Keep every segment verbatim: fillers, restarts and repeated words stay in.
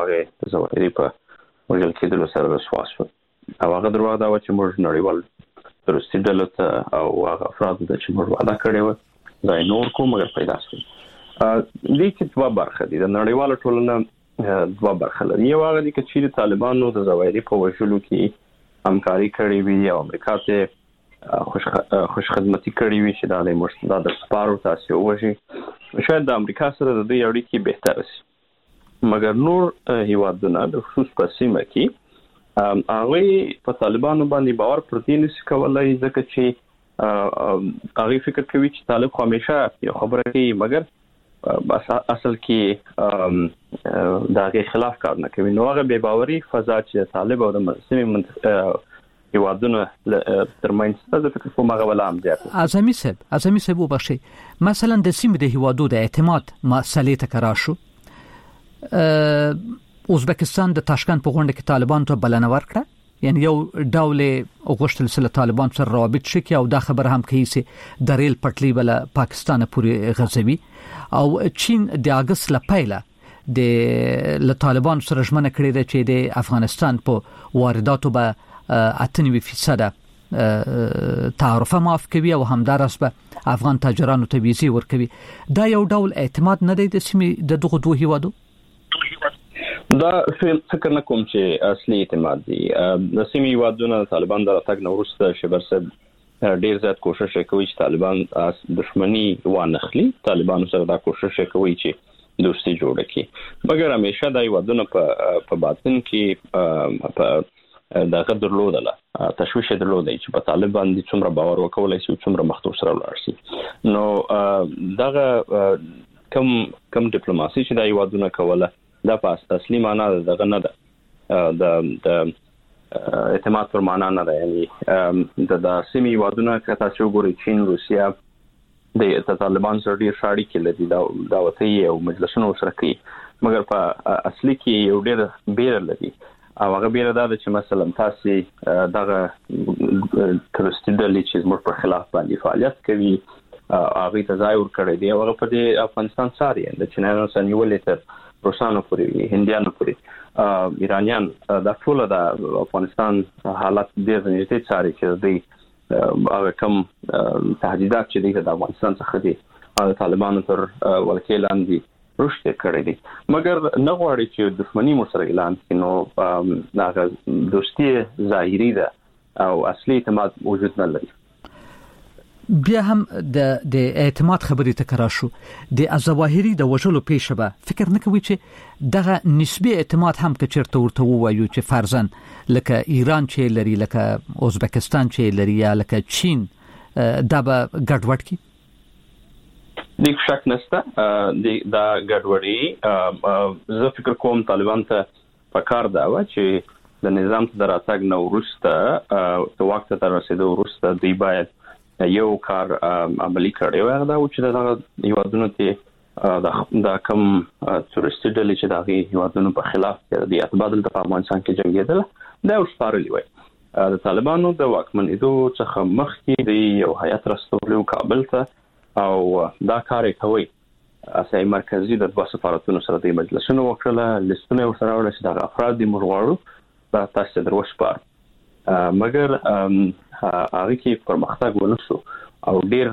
هغه زوایری په وجل کېدلو سره رسوا شو. او هغه دروا دا چې موږ نړیوال ترورستي ډلو ته او هغه افرادو ته چې موږ وعده کړې وه دا نور کوم مګر پیدا شول. دې کې دوه برخې دي. د نړیواله ټولنه دوه برخې لري. یو هغه دي چې طالبانو د زوایری په وجلو کې همکاري کړې وي او امریکا ته خوش خوش خدمتي کړې وي چې دا د مرستدا د سپارو تاسو وشي. شاید د امریکا سره د دې اړیکې بهتر شي. مګر نور هیوادونه د خصوص په سیمه کې هغه په طالبانو باندې باور پرتی نشي کولای ځکه چې هغه فکر کوي چې طالب همیشه یو خبره کوي مګر اصل کې دا غي خلاف کار نه کوي. نو هغه بے باوري فضا چې طالب او د مسلمانانو هیوادونو ترمنځ د فکر کوم هغه ولا هم زیات. اعظمي صاحب اعظمي صاحب وبخښي مثلا د سیمې د هیوادو د اعتماد مسلې ته کرا شو. ازبکستان د تاشکند په غونډه کې طالبان ته بلنه ورکړه یعنی یو ډول غوښتل سره طالبان سره رابط شي او دا خبر هم کوي چې د ریل پټلۍ بل پاکستان پورې غزوي او چین د اگست لپاره د له طالبان سره ژمنه کړې ده چې د افغانستان په وارداتو به اته نوي فیصد تعرفه معاف کوي او همدارس به افغان تاجرانو ته ویزې ورکوي. دا یو ډول اعتماد نه دی د سیمې د دغه دوه هیوادو. دا فکر نه کوم چې اصلي اعتماد دی. د سیمې هیوادونو طالبان د راتګ نو وروسته شبر صاحب ډیر زیات کوشش کوي چې طالبان دښمنی وانخلي. طالبان سره دا کوشش کوي چې دوستي جوړ کړي مګر همیشه د هیوادونو په په باطن کې په دا قدر لودله تشویش درلودي چې په طالب باندې څومره باور وکولای شي څومره مخته سره ولاړ شي. نو دغه کم کم ډیپلوماسي چې د هیوادونو کوله دا په اصلي معنا دغه نه ده د د اعتماد پر معنا نه ده. یعنی د د سیمې هیوادونو کته چې وګوري چین روسیا د طالبان سره ډیر شاړي کې لدی دا دعوتي او مجلسونو سره کوي مګر په اصلي کې یو ډیر بیر لدی او هغه بیر دا چې مثلا تاسو دغه ترورستي ډلې چې موږ په خلاف باندې فعالیت کوي هغه تظاهر کړی دی هغه په د افغانستان ساري د چینایانو سره نیولې تر روسانو پورې هندیانو پورې ایرانیان د ټول د افغانستان حالت ډېر نږدې ساري چې د هغه کم تهدیدات چې د افغانستان څخه دي او طالبانو تر ولکې لاندې رشد کړی دي مګر نه غواړي چې دښمنی مو سره اعلان کړي. نو هغه دوستي ظاهري ده او اصلي اعتماد وجود نه لري. بیا هم د د اعتماد خبرې تکرار شو د ظواهري د وجلو پیښه به فکر نه کوي چې دغه نسبی اعتماد هم که چیرته ورته وایو چې فرضاً لکه ایران چې لري لکه ازبکستان چې لري یا لکه چین دا به ګډوډ کی. د شک نشته د دا ګډوډي زه فکر کوم طالبان ته پکار دا و چې د نظام ته دراتګ نو ورسته او وخت ته رسیدو ورسته دی باید یو کار عملی کړی و هغه دا چې دا هیوادونو ته دا کم تورستي ډلې چې دا هیوادونو په خلاف د اتباع د افغانستان کې جنگیدل دا وسپارلی وای. د طالبانو د واکمنېدو څخه مخکې د یو هیئت راستولو کابل ته او دا کار کوي. اسای مرکزی د دوه سفارتونو سره د مجلسونو وکړه لیستونه ورسره وړل چې دا افراد د مغواړو په تاسو دروښپار مګر هغه کې پرمختګ ونشو او ډیر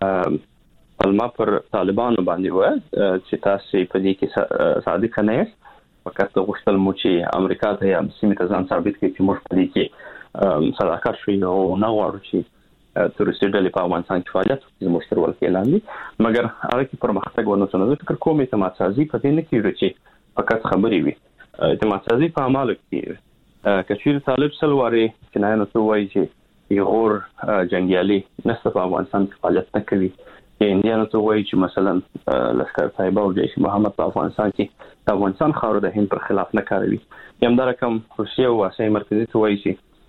پلما پر طالبانو باندې و چې تاسو په دې کې صادق نه یاست فقط غوښتل مو چې امریکا ته یا سیمه ته ځان ثابت کړي چې موږ په دې کې صداقت شوی او نه غواړو چې تورستي ډلې په افغانستان کې فعالیت وکړي موږ سره ولکې لاندې مګر هغه کې پرمختګ ونشو. نو فکر کوم اعتماد سازي په دې نه کېږي چې فقط خبرې وي. اعتماد سازي په عمل کې کچیر طالب سلواري چې نه نو څه وایي چې یغور جنگیالي نسته په افغانستان کې فعالیت نه کوي. هندیانو ته وایي چې مثلا لشکر طیبه او جیش محمد په افغانستان کې د افغانستان خاور د هند پر خلاف نه کاروي. یم دا رقم روسیه او اسیا مرکزی ته وایي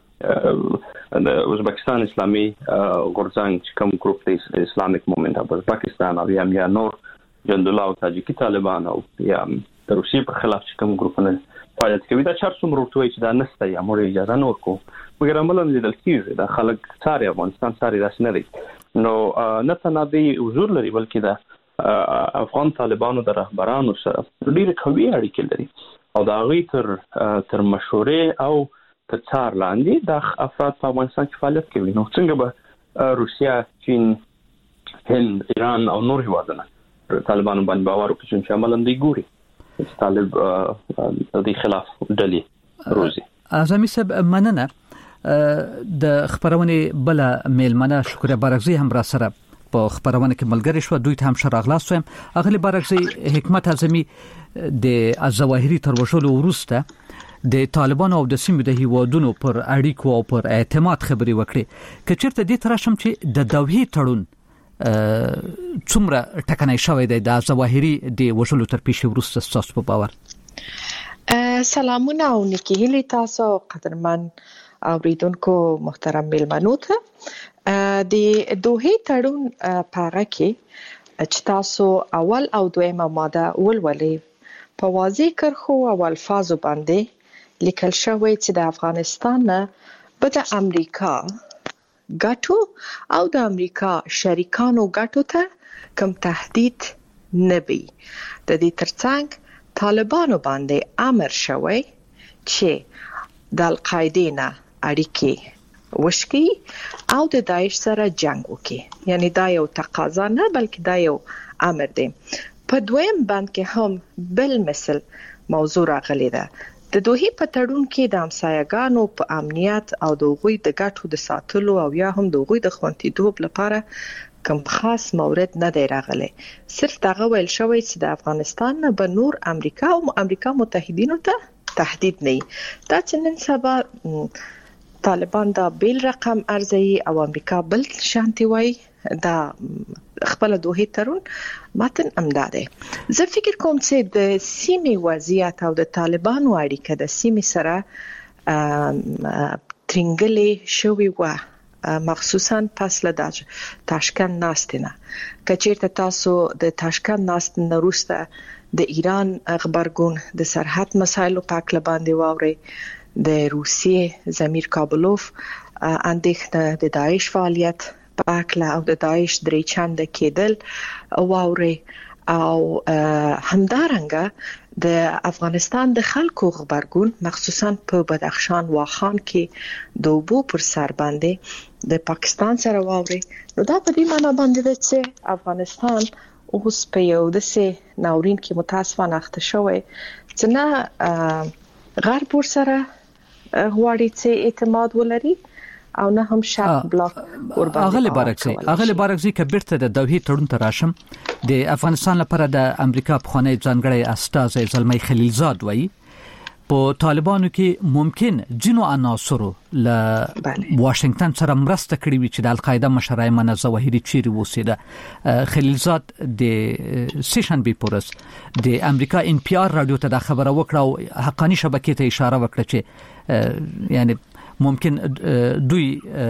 چې د ازبکستان اسلامي غورځنګ چې کوم ګروپ دی اسلامیک موومنت اف پاکستان او یا نور جندولا او تاجیکی طالبان او یا د روسیې پر خلاف چې کوم ګروپونه فعالیت کوي دا چار څومره ورته چې دا نسته یا موږ اجازه نه ورکو مګر عملاً لیدل کیږي دا خلک ساري افغانستان ساري راس نه دي. نو نه تنه دی حضور لري بلکې دا افغان طالبانو د رهبرانو سره ډېر قوي اړیکې لري او دا غي تر تر مشورې او تر څار لاندې د افراد په افغانستان کې فعالیت کوي. نو څنګه به روسیا، چین، هند، ایران او نور هیوادونه طالبانو باندې باور وکړي چې عملاً دی ګوري چې طالب د خلاف ډلې روزي. اعظمي صاحب مننه. د خبرونه بل میلمنه شکر بارغزي هم را سره په خبرونه کې ملګری شو. دوی ته هم شراغلاس ویم. اغلی بارغزي حکمت اعظمي د ظواهري تر وشلو وروسته د طالبانو او د سیمې د هیوادونو پر اړیکو او پر اعتماد خبري وکړي. کچېرته دې ترشم چې د دوحې تړون څومره ټکنای شوی دی د ظواهري د وشلو تر پیښې وروسته تاسو په باور؟ سلامونه او نیکی هیلي تاسو قدرمن اوریدونکو محترم میلمنو ته. د دوحې تړون په اړه کې چې تاسو اول او دویمه ماده ولولې په واضح کرښو او الفاظو باندې لیکل شوی چې د افغانستان نه به د امریکا ګټو او د امریکا شریکانو ګټو ته کوم تهدید نه وي. د دې ترڅنګ طالبانو باندې امر شوی چې د القاعده نه اړیکې وشکي او د داعش سره جنگ وکړي. یعنی دا یو تقاضا نه بلکې دا یو امر دی. په دویم بند کې هم بل مثل موضوع راغلی ده. د دوحې په تړون کې د همسایګانو په امنیت او د غوی د ګټو د ساتلو او یا هم د غوی د خوندیتوب لپاره کوم خاص مورد نه دی راغلی. صرف دغه ویل شوی چې د افغانستان نه به نور امریکا او امریکا متحدینو ته تهدید نه وي. دا چې نن سبا طالبان دا بیل رقم ارزي او امریکا بل شانتي وای دا خپل دوحې تړون متن امداده. زه فکر کوم چې د سیمې وضعیت او د طالبانو اړیکه د سیمې سره ترنګلې شوی و، مخصوصا پس له تاشکند ناستنه. کچېرته تاسو د تاشکند ناستنه وروسته د ایران خبرګون د سرحد مسایلو په اړه باندې واوري، د روسیې زمیر کابلوف اندېښنه د داعش فعالیت په اړه او د داعش درې چنده کېدل واوري او همدارنګه د افغانستان د خلکو خبرګون مخصوصا په بدخشان واخان کې د اوبو پر سر باندې د پاکستان سره واوري. نو دا په دې معنی باندې ده چې افغانستان اوس په یو داسې ناورین کې متاسفانه اخته شوی چې نه غرب ور سره غواړي چې اعتماد ولري او نه هم شرق بلاک قربان. اغلی بارکزي اغلی بارکزي کبرته د دوحې تړون ته راشم. د افغانستان لپاره د امریکا په خانه ځانګړی استازی زلمی خلیلزاد وایي په طالبانو کې ممکن جنو عناصرو ل واشنگټن سره مرسته کړې وي چې د القاعده مشر ایمن ظواهري چیرې وسیده. خلیلزاد د سیشن بي پورس د امریکا ان پی آر رادیو ته د خبره وکړه او حقانی شبکې ته اشاره وکړه چې یعنی ممکن دوی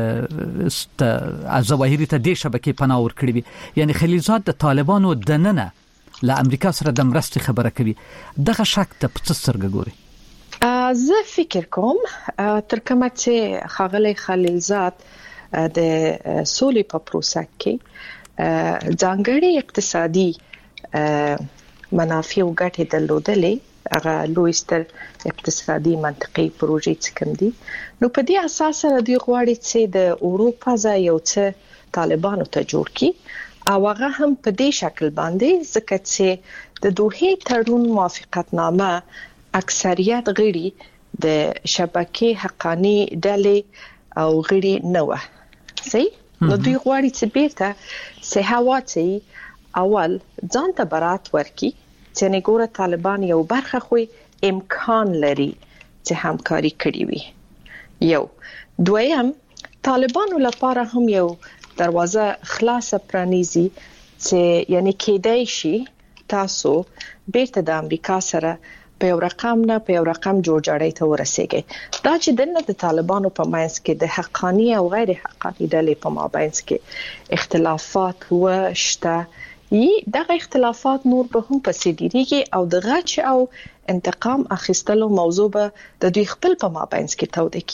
ظواهري ته د شبکې پناه ورکړي وي. یعنی خلیلزاد د طالبانو دننه له امریکا سره د مرستې خبره کوي. دغه شک ته په څه سترګه ګوري؟ زه فکر کوم تر کومه چې خاغلی خلیلزاد د سولې په پروسه کې ځانګړي اقتصادي منافع او ګټې درلودلې، هغه لویستر اقتصادي منطقي پروژې چې کوم دي، نو په دې اساس سره دوی غواړي چې د اروپا ځای یو څه طالبانو ته جوړ کړي او هغه هم په دې شکل باندې ځکه چې د دوحې تړون موافقتنامه اکثریت غړي د شبکې حقانی ډلې او غړي نه و. صحیح؟ نو دوی غواړي چې بیرته سهاواتي اول ځان ته برات ورکي چې نه ګوره طالبان یو برخه خو امکان لري چې همکاري کړي وي. یو دویم طالبانو لپاره هم یو دروازه خلاصه پرانیزي چې یعنی کېدای شي تاسو بیرته د امریکا سره په یو رقم نه په یو رقم جوړجاړی ته ورسیږي. دا چې دنه د طالبانو په منځ کې د حقانی او غیر حقانی ډلې په مابین کې اختلافات وشته، یي دغه اختلافات نور به هم پسې ډیریږي او د غچ او انتقام اخیستلو موضوع به د دوی خپل په مابین کې توده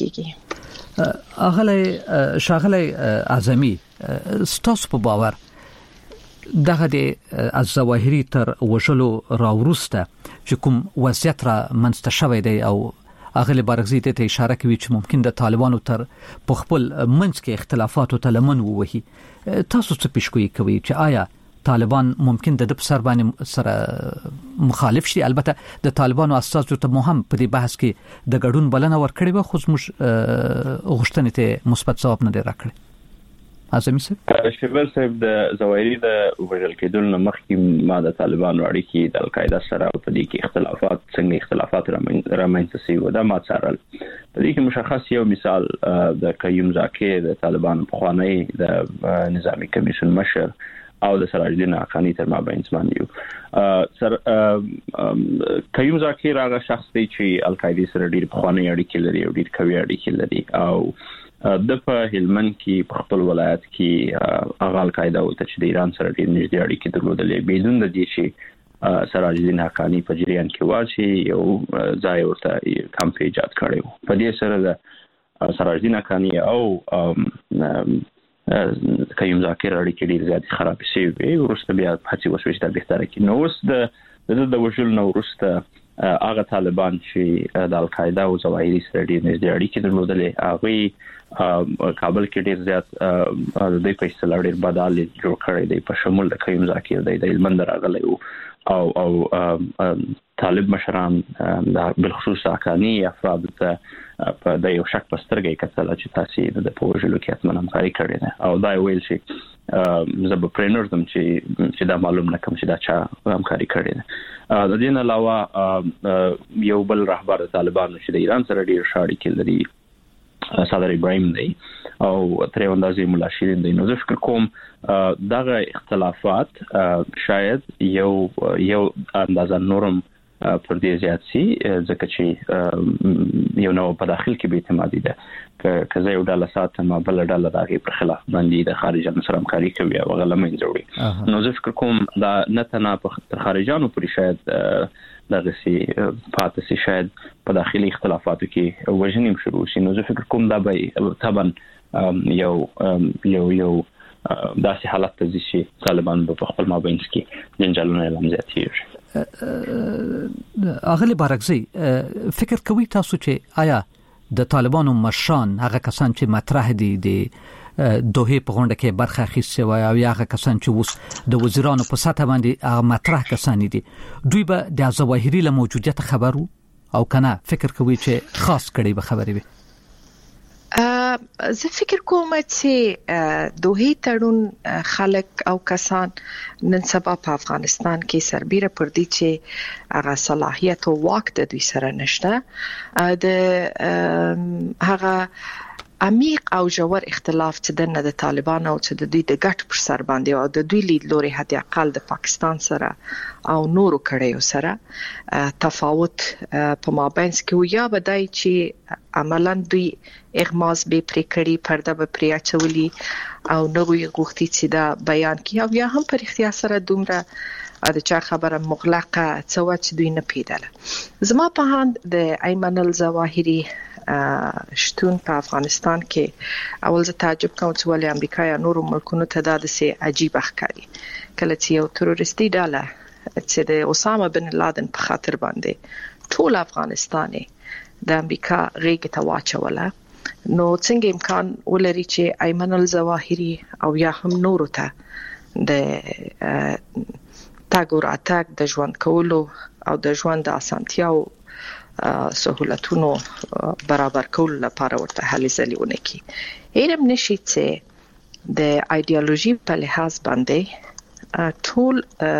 کیږي. اغلی شاغلی اعظمي ستاسو په باور دغه د الظواهري تر وشلو راورسته چې کوم وضعیت را منځته شوی دی او اغلی بارغزی ته اشاره کوي چې ممکن د طالبانو تر په خپل منځ کې اختلافات او تلمن ووهي. تاسو څه پیشګویي کوي چې آیا طالبان ممکن د په سر باندې سره مخالف شي؟ البته د طالبانو اساسو ته مهم په دې بحث کې د ګډون بلنه ورکړي به خو موږ غوښتنې ته مثبت ځواب نه دی راکړی. اعظمي صاحب شیبل صاحب د زوایری د وژل کېدل نه مخکې ما د طالبانو اړیکې د القاعده سره او په دې کې اختلافات څنګه اختلافات رامنځته شوي و دا ما څارل. په دې کې مشخص یو مثال د قیوم زاکی د طالبانو پخوانی د نظامی کمیشن مشر او د سراج الدین حقانی تر مابین زمان یو سر قیوم زاکی راغه شخص دی چې القاعده سره ډیر پخوانی اړیکې لري او ډیر قوي اړیکې لري او د په هلمند کې په خپل ولایت کې هغه القاعده او چې د ایران سره ډیر نږدې اړیکې درلودلې بدون د دې چې سراج الدین حقانی په جریان کې واچي یو ځای ورته کمپ ایجاد کړو. په دې سره د سراج الدین حقانی او قیوم زاکی اړیکې ډیر زیات خراب شوي ورسته بیا هڅه وشوه چې دا بهتره کړي. نو اوس د د وژل نو ورسته هغه طالبان چې د القاعده او زواهری سره ډیر نږدې اړیکې درلودلې هغه کابل کې ډیر زیات د دې په اصطلاح ډیر بدل جوړ کړی دی په شمول د قیوم زاکی د هلمند راغلی او او طالب مشران د بالخصوص حقانی افراد ته په د یو شک پسترګي کتل چې تاسو د پوجلو کې اتمن همکاري کړې ده او دا ویل چې زب پرینرزم چې چې دا معلوم نه کوم چې دا چا همکاري کړې ده. د دې نه علاوه یو بل رهبر طالبانو چې د ایران سره ډیر شاړي کې لري صدر ابراهیم دی او تر یو اندازې مولا شیرین دی. نو زه فکر کوم دغه اختلافات شاید یو یو اندازه نورم پر دې زیات سي ځکه چې یو نو په داخل کې به اعتمادي ده که زه یو ډله ساتم بل ډله دغه پر خلاف باندې د خارجانو سره همکاري کوي او غلمه جوړي. نو زه فکر کوم دا نه تنه په خارجانو پورې شاید دغه سي پاتې سي شاید په داخلي اختلافاتو کې وژنیم شروع شي. نو زه فکر کوم دا به طبعا یو یو یو داسې حالت ته ځي چې طالبان په خپل مابین کې جنجالونه اعلان زیاتېږي. اغلی بارغزی فکر کوي تاسو چې آیا د طالبانو مشران هغه کسان چې مطرح دي د دوه په غونډه کې برخه اخیستي وي او هغه کسان چې اوس د وزیرانو په سطح باندې هغه مطرح کسان دي دوی به د ظواهري له موجودیت خبرو او کنه فکر کوي چې خاص کړي به خبري وي؟ زه فکر کوم چې دوه تړون خلک او کسان نن سبا په افغانستان کې سربېره پر دي چې هغه صلاحیت او واک د دوی سره نشته. د هغه عمیق او جوړ اختلاف چې د د طالبان او چې د دوی د ګټ پر سر باندې او د دوی لیدلوري حتی اقل د پاکستان سره او نورو کړیو سره تفاوت په مابینس کې یا بدای چې عملاً دوی اغماز به پرې کړی پرده به پرې اچولي او نوې غوښتي چې دا بیان کی او یا هم پر اختیار سره دومره د چا خبره مغلقه څو چې دوی نه پیداله. زما په هند د ایمن الظواهری شتون په افغانستان کې اول زه تعجب کوم چې ولې امریکا یا نورو ملکونو ته دا د سي عجیب ښکاري کله چې یو تروریستي ډله چې د اسامه بن لادن په خاطر باندې ټول افغانستان د امریکا غېږ ته واچوله. نو څنګه امکان ولري چې ایمن الظواهری او یا هم نورو ته د تاګ او راتګ د ژوند کولو او د ژوند د اسانتیاو سہولتونو برابر کول لپاره ورته هلې ځلې ونه کی. علم نشي چې د ایدئولوژي په لحاظ باندې ټول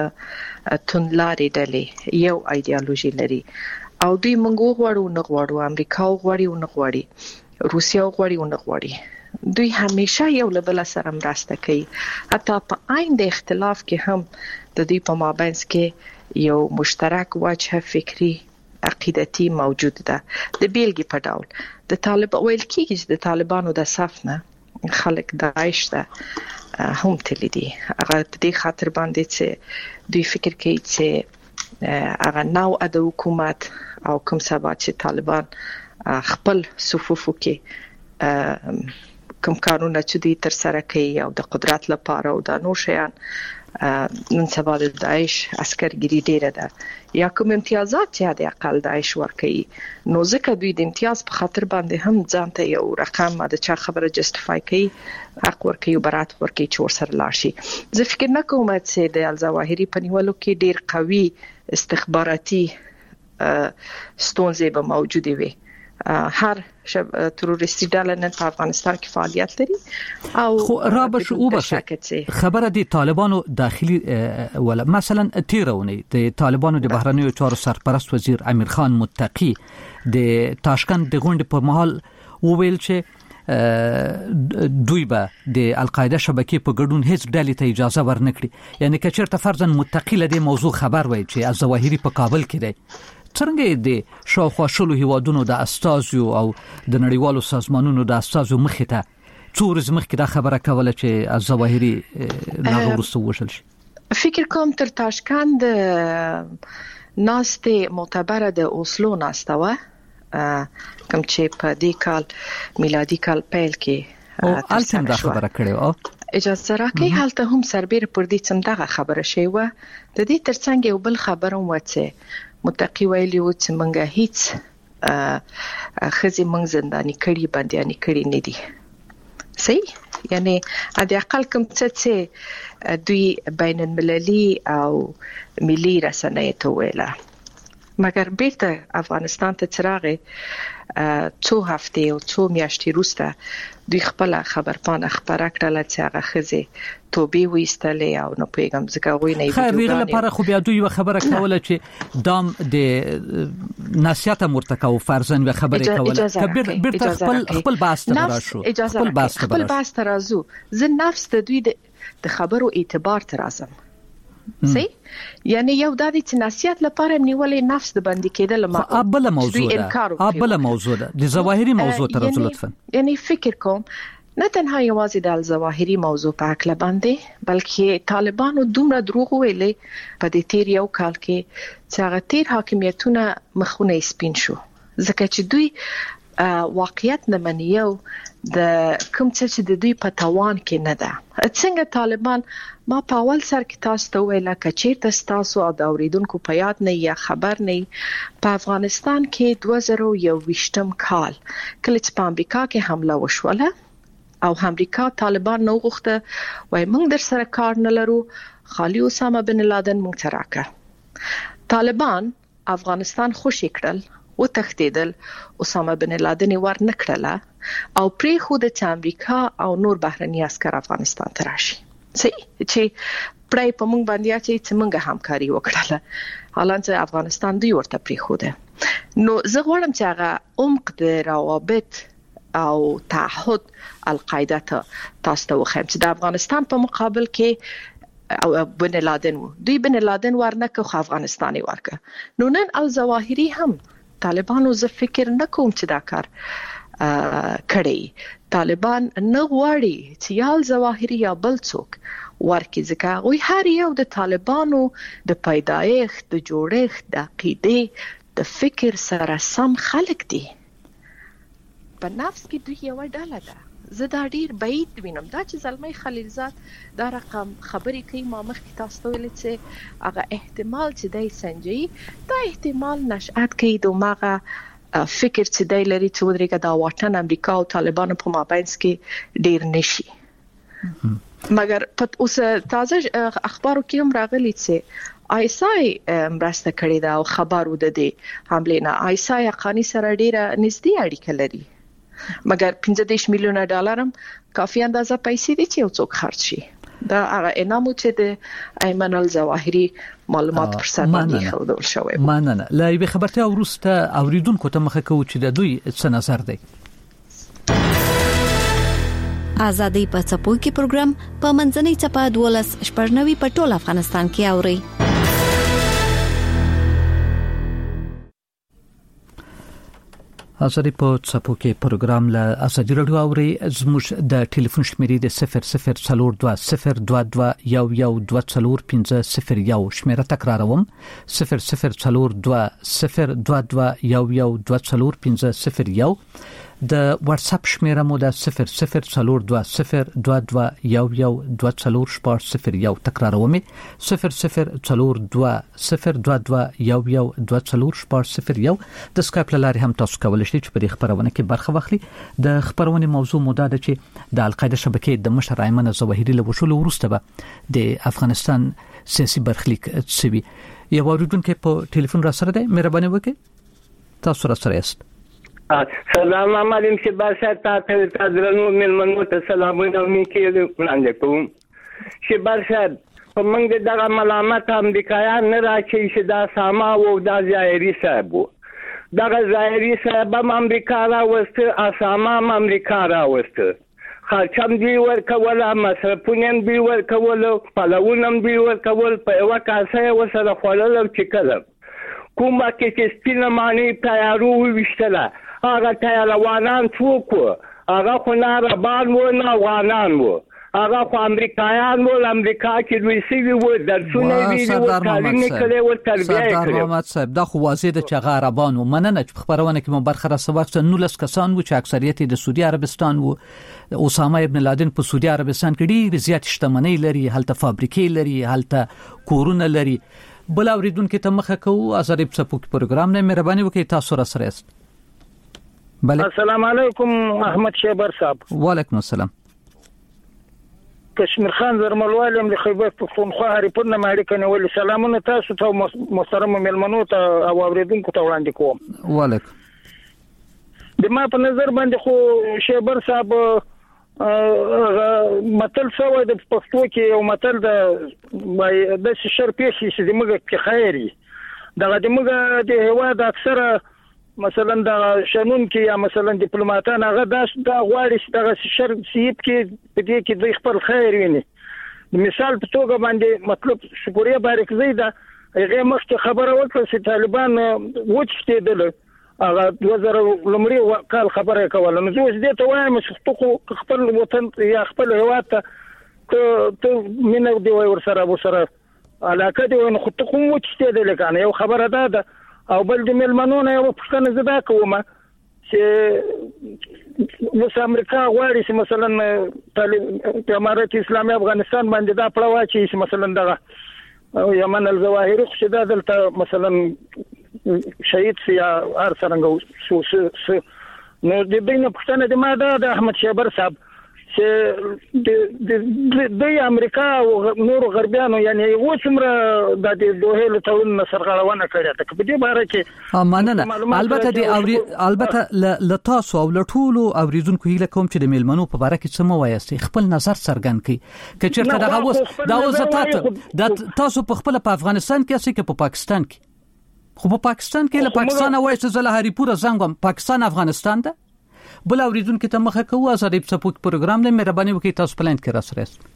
تونلارې ډلې یو ایدئولوژي لري او دوی موږ غواړو نه غواړو امریکا غواړي نه غواړي روسیا غواړي نه غواړي دوی همیشه یو له بل سره مرسته کوي. حتی په عین د اختلاف کې هم د دوی په مابینس کې یو مشترک وجه فکری عقیدتي موجود ده. د بیلګې په ډول د طالب ویل کېږي چې د طالبانو د صف نه خلک داعش ته هم تللی دي. هغه په دې خاطر باندې چې دوی فکر کوي چې هغه نوع د حکومت او کوم سبا چې طالبان خپل صفوفو کې کوم کارونه چې دوی تر سره کوي او د قدرت لپاره او د نور شیان نن سبا د داعش عسکرګری ډیره ده یا کوم امتیازات چې د اقل داعش ورکړي نو ځکه دوی د امتیاز په خاطر باندې هم ځانته یو رقم د چا خبره جسټیفای کوي حق ورکړي او برات ورکړي چې ورسره لاړ شي. زه فکر نه کوم چې د الظواهري په نیولو کې ډیر قوي استخباراتي ستونزې به موجوده وي. هر تروریستي ډله نن په افغانستان کې فعالیت لري او خو رابش او بشه خبره دي طالبانو داخلي ولا مثلا تیرونی د طالبانو د بهرنیو چارو سرپرست وزیر امیر خان متقی د تاشکند د غونډې په محل وویل چې دوی به د القاعده شبکې په ګډون هیڅ ډلې ته اجازه ورنکړي. یعنی که چیرته فرضاً متقی لدی موضوع خبر وای چې الظواهري په کابل کې دی څنګه د شاوخوا شلو هیوادونو د استازو او د نړیوالو سازمانونو د استازو مخې ته څو ورځې مخکې دا خبره کوله چې الظواهري لاغه وروسته وشل شي؟ فکر کوم تر تاشکند ناسته معتبره د اوسلو ناسته و کوم چې په دې کال میلادي کال پیل کې او الته دا خبره کړې او اجازه راکړئ هلته هم سربېره پر دې څم دغه خبره شوی و. د دې ترڅنګ یو بل خبره هم وڅه متقی ویلی و چې منګه هیڅ خزي منګ زنداني کړي باندې کړي نه دي. صحیح یعنی د اقل کوم څه چې دوی بین المللي او ملي رسنۍ ته ویله مګر بیرته افغانستان ته چراغه څو هفته او څو میاشتې وروسته دوی خپل خبرپاڼه خبره کړله چې هغه خزي توبې وېستلې او نو پیغام ځکه غوي نه خیر ویغه لپاره خو بیا دوی خبره کوله چې دام د ناسیات مرتکو فرزن و خبره کوله کبیر بیرته خپل خپل باس ته راشو خپل باس ته خپل باس ته رازو زه نفس د دوی د خبرو اعتبار ته رازم. صحیح یعنی یو د دې ناسیات لپاره نیولې نفس د باندې کېدل ما ابله موضوع ده ابله موضوع ده د ظواهري موضوع ته راځو لطفا. یعنی فکر کوم نه تنها یوازې د الظواهري موضوع په اړه باندې بلکې طالبانو دومره دروغ ویلې په دې تیر یو کال کې چې هغه تیر حاکمیتونه مخونه سپین شو ځکه چې دوی واقعیت نه منیو د کوم څه چې د دوی په توان کې نه ده. څنګه طالبان ما په اول سر کې تاسو ته ویل کچېرته تاسو او د اوریدونکو په یاد نه یا خبر نه په افغانستان کې دوه زره یو ویشتم کال کله چې په امریکا کې حمله وشوله او امریکا طالبان نو غوښته وای موږ در سره کار نه لرو خالي اسامه بن لادن موږ تراکه طالبان افغانستان خوشی کړل و تختیدل اسامه بن لادن ور نکړله او پری خو د امریکا او نور بهرني عسكر افغانستان ته راشي. صحیح چې پرای په موږ باندې چې څنګه همکاري وکړه حالانکه افغانستان دوی ورته پری خو ده. نو زه غواړم چې هغه عمق د روابط او تعهد القاعده ته تاسو ته وخم چې د افغانستان په مقابل کې او بن لادن وو دوی بن لادن ورنکه خو افغانستاني ورکه. نو نن الظواهري هم طالبانو زه فکر نه کوم چې دا کار کړي. طالبان نه غواړي چې یا الظواهري یا بل څوک ورکه ځکه وي هر یو د طالبانو د پیدایښت د جوړښت د عقیده د فکر سره سم خلق دي. په نفس کې دوی یو ډله ده. زه دا ډیر بعید وینم دا چې زلمی خلیلزاد دا رقم خبرې کوي ما مخکې تاسو ته ویل چې هغه احتمال چې دای سنجي دا احتمال نشأت کوي د ماغه فکر چې دای لري چې ودرېګه دا واټن امریکا او طالبانو په مابینس کې ډیر نشي. مګر په اوس تازه اخبارو کې هم راغلي چې آیسای مرسته کړې ده او خبر وده دي حمله نه آیسای حقانی سره ډیره نږدې اړیکه لري مګر پنځه دېرش میلیونه ډالر هم کافي اندازه پیسې دي چې یو څوک خرج شي. دا هغه انعام چې د ایمن الظواهري معلومات پر سر باندې خودل شوی. مننه. لا یو خبرته ورسته اوریدونکو ته مخه کوي چې د دوی څه نظر دی. آزادۍ په څپو کې پروګرام په منځنۍ چپه دولس شپږنوي په ټول افغانستان کې اوري. آزادۍ په څپو کې پروګرام له ازادي رادیو اوري. زموږ د ټلیفون شمیرې د صفر صفر څلور دوه صفر دوه دوه یو یو دوه څلور پنځه صفر یو شمیره تکراروم صفر صفر څلور دوه صفر دوه دوه یو یو دوه څلور پنځه صفر یو. د واتس اپ شمیره مو د صفر صفر صفر دوه صفر دوه دوه یو یو دوه صفر شپږ صفر یو تکراروم صفر صفر صفر دوه صفر دوه دوه یو یو دوه صفر شپږ صفر یو د سکایپ لاري هم تاسو کولای شئ چې په دې خبرونه کې برخه واخلي. د خبرونه موضوع مو ده چې د القاعده شبکې د مشر ایمن زواهری له وشول ورسته به د افغانستان سیاسي برخلیک سوي. یو اوریدونکو په ټلیفون را سره دی، مهرباني وکړئ تاسو را سره یاست. سلام علیکم چې باسه تاسو ته درنو ملمنو ته سلامونه میکې وړاندې کوم. چې باسه په موږ دغه ملامت امریکایان نه راچي چې دا ساما او دا ظاهري صاحب دغه ظاهري صاحب هم امریکا راوسته، اساما هم امریکا راوسته، خرچم دی ورکوله، مصرفونه دی ورکوله، پلوونه دی ورکول، په یو کاسه وسره خولل او چکل کومه کې چې سپینه معنی تیارو وشتله هغه تیاروانان څوک وو؟ هغه خو نه عربان وو نه افغانان وو، هغه خو امریکایان وو. امریکا کې دوی سوي وو، درسونه ویلي وو، تعلیم کړی وو، تربیه کړی. سردار محمد صاحب دا خو واضح ده چې هغه عربان وو. مننه چې خبرونه کې مو برخه راسوخته. نولس کسان وو چې اکثریت د سعودي عربستان وو. اسامه ابن لادن په سعودي عربستان کې ډېر زیات شتمنۍ لري، هلته فابریکې لري، هلته کورونه لري. بل اوریدونکو ته مخه کوو ازاري پسپوک پروګرام نه مهرباني وکړئ تاسو را سره است. بله السلام علیکم احمد شیبر صاحب. وعلیکم السلام. کشمیر خان زرملوالم د خیبر پختونخوا هریپور نه ماړي کنه ول سلامونه تاسو ته محترم ملمنو ته او اوریدونکو ته وړاندې کوم. وعلیکم. د ما په نظر باندې خو شیبر صاحب متل سوی د پښتو کې یو متل د د شر پیښې چې موږ کې خیري دغه د موږ د هواد اکثره مثلا د شنون کې یا مثلا ډیپلوماټان هغه داس د غواړي چې دغه شر سیب کې په دې کې د خپل خیر ویني. مثال په توګه باندې مطلب شکریه بارکزی دا هغه مخکې خبره وکړه چې طالبان وچتېدل، هغه دوه زره لمړي کال خبره کوله. نو زه دې ته وایم چې خپل وطن یا خپل هیواد ته ته مینه دی ور سره ور سره علاقه دی نو خو ته کوم وچتېدل کنه یو خبره ده. او بل د ملمنونه یو پښتنه زدا کومه چې اوس امریکا غواړي چې مثلا طالب امارت اسلامي افغانستان باندې دا پړوا چې مثلا دغه یمن الزواهری خو دا دلته مثلا شهید سي ار څنګه شو نو د بینه پښتنه د ماده د احمد شیبر صاحب چې د د امریکا او نور غربیانو یعنی و څومره د دوه له تړون سرغړونه کړې ده په دې باره کې. مننه. البته د اوري البته ل تاسو او ل ټولو اوریدونکو هیله کوم چې د میلمنو په باره کې څه مو وایي خپل نظر څرګند کړي که چیرته دغه اوس دا اوس تاسو تاسو په خپل په افغانستان کې اسې کې په پاکستان کې خو په پاکستان کې له پاکستان وایي چې زله هریپور زنګم پاکستان افغانستان ده. بل اوریدونکو ته مخه کوو ازادي پسپوک پروګرام نه مهرباني وکړئ تاسو پلان کې را سره است.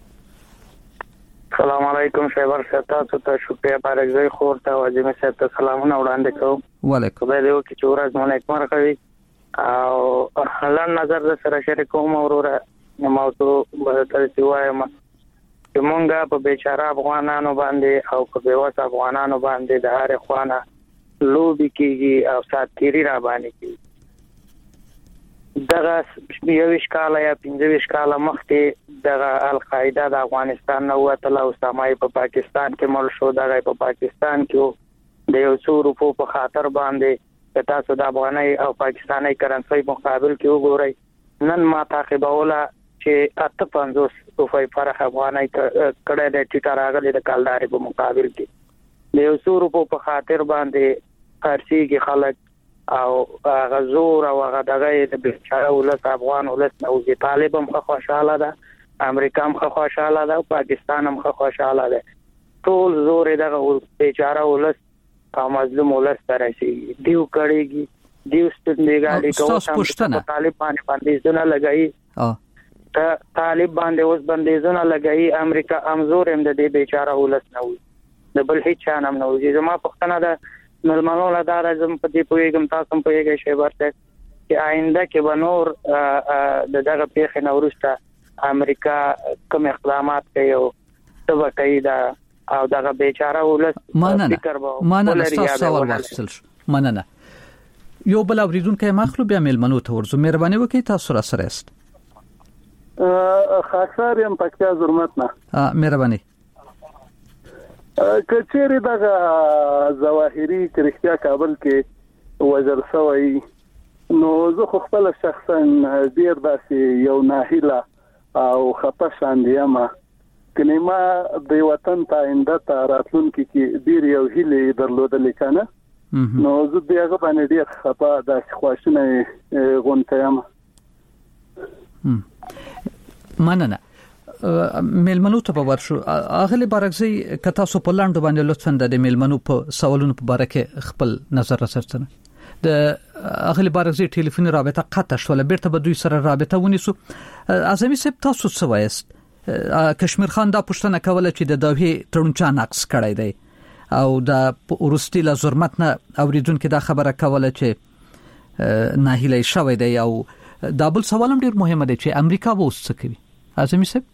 السلام علیکم شیبر صاحب تاسو ته شکریہ بارکزی خور ته واجب صاحب ته سلامونه وړاندې کوم. وعلیکم. خدای دې وکړي چې ورځ مو نیک مرغه وي او حلال نظر د سره شریکوم اوره موضوع به تاسو وایم چې مونږه په بیچاره افغانانو باندې او په بیوس افغانانو باندې د هر خوانه لوبي کیږي او ساتيري را باندې کیږي. دغه یوش کال یا پنځه کال مخکې دغه القاعده د افغانستان نو وتله او سمای په پاکستان کې مل شو. دغه په پاکستان کې د یو څو روپو په خاطر باندې تاسو د افغاني او پاکستاني کرنسي مقابل کې وګورئ نن ما تعقیبوله چې اته پنځوس روپۍ فرق افغاني کړه د ټیټه راغلي د کالداري په مقابل کې د یو څو روپو په خاطر باندې خرڅيږي خلک او غزور او غدغه د بیچاره ولس افغان ولس نو چې طالب هم خوشاله ده، امریکا هم خوشاله ده، پاکستان هم خوشاله ده. ټول زور دغه بیچاره ولس او مظلوم ولس ترسي دیو کړيږي دیو ستندګاړي کوم طالب باندې بندیزونه لګایي ته طالب باندې اوس بندیزونه لګایي. امریکا امزور هم د دې بیچاره ولس نه وي د بل هیڅ چا نه وي. زما پښتنه ده ملمنو لا دار اعظم په دې پویګم تاسو په یوه شی ورته چې آینده کې بنور د دغه پیښې نورسته امریکا کوم اقدامات کوي او څه کوي دا او دغه بیچاره ولس فکر به مننه تاسو سوال واخیستل. مننه. یو بل اوریدونکو مخلو بیا میلمنو ته ورزو مهرباني وکړئ تاسو را سره است خاصار يم پکتیا زرمت نه ا مهرباني کچېری دغه ظواهري کرختیا کابل کې وزیر سوی نو زه خو خپل شخصا ډیر داسې یو ناهیله او خپه شاندیم کني ما د وطن ته انده ته راتلونکي کې ډیر یو هیله درلودل کنه نو زه دغه باندې ډیر خپه د خوښنه غونټم مننه میلمنو ته به ورشو اغلی بارکزي کتا سو په لاندو باندې لطفا د میلمنو په سوالونو په باره کې خپل نظر راڅرڅنه د اغلی بارکزي ټلیفوني رابطه قطع شوه بیرته به دوی سره رابطه ونیسو. اعظمي صاحب تاسو څه وایست؟ کشمیر خان دا پوښتنه کوله چې د دوی تړون چا نقص کړی دی او د ورستي له ظلمت نه اوریدونکو دا خبره کوله چې ناهیله شوی دی او دا بل سوال هم ډیر مهمه دی چې امریکا به اوس څه کوي. اعظمي صاحب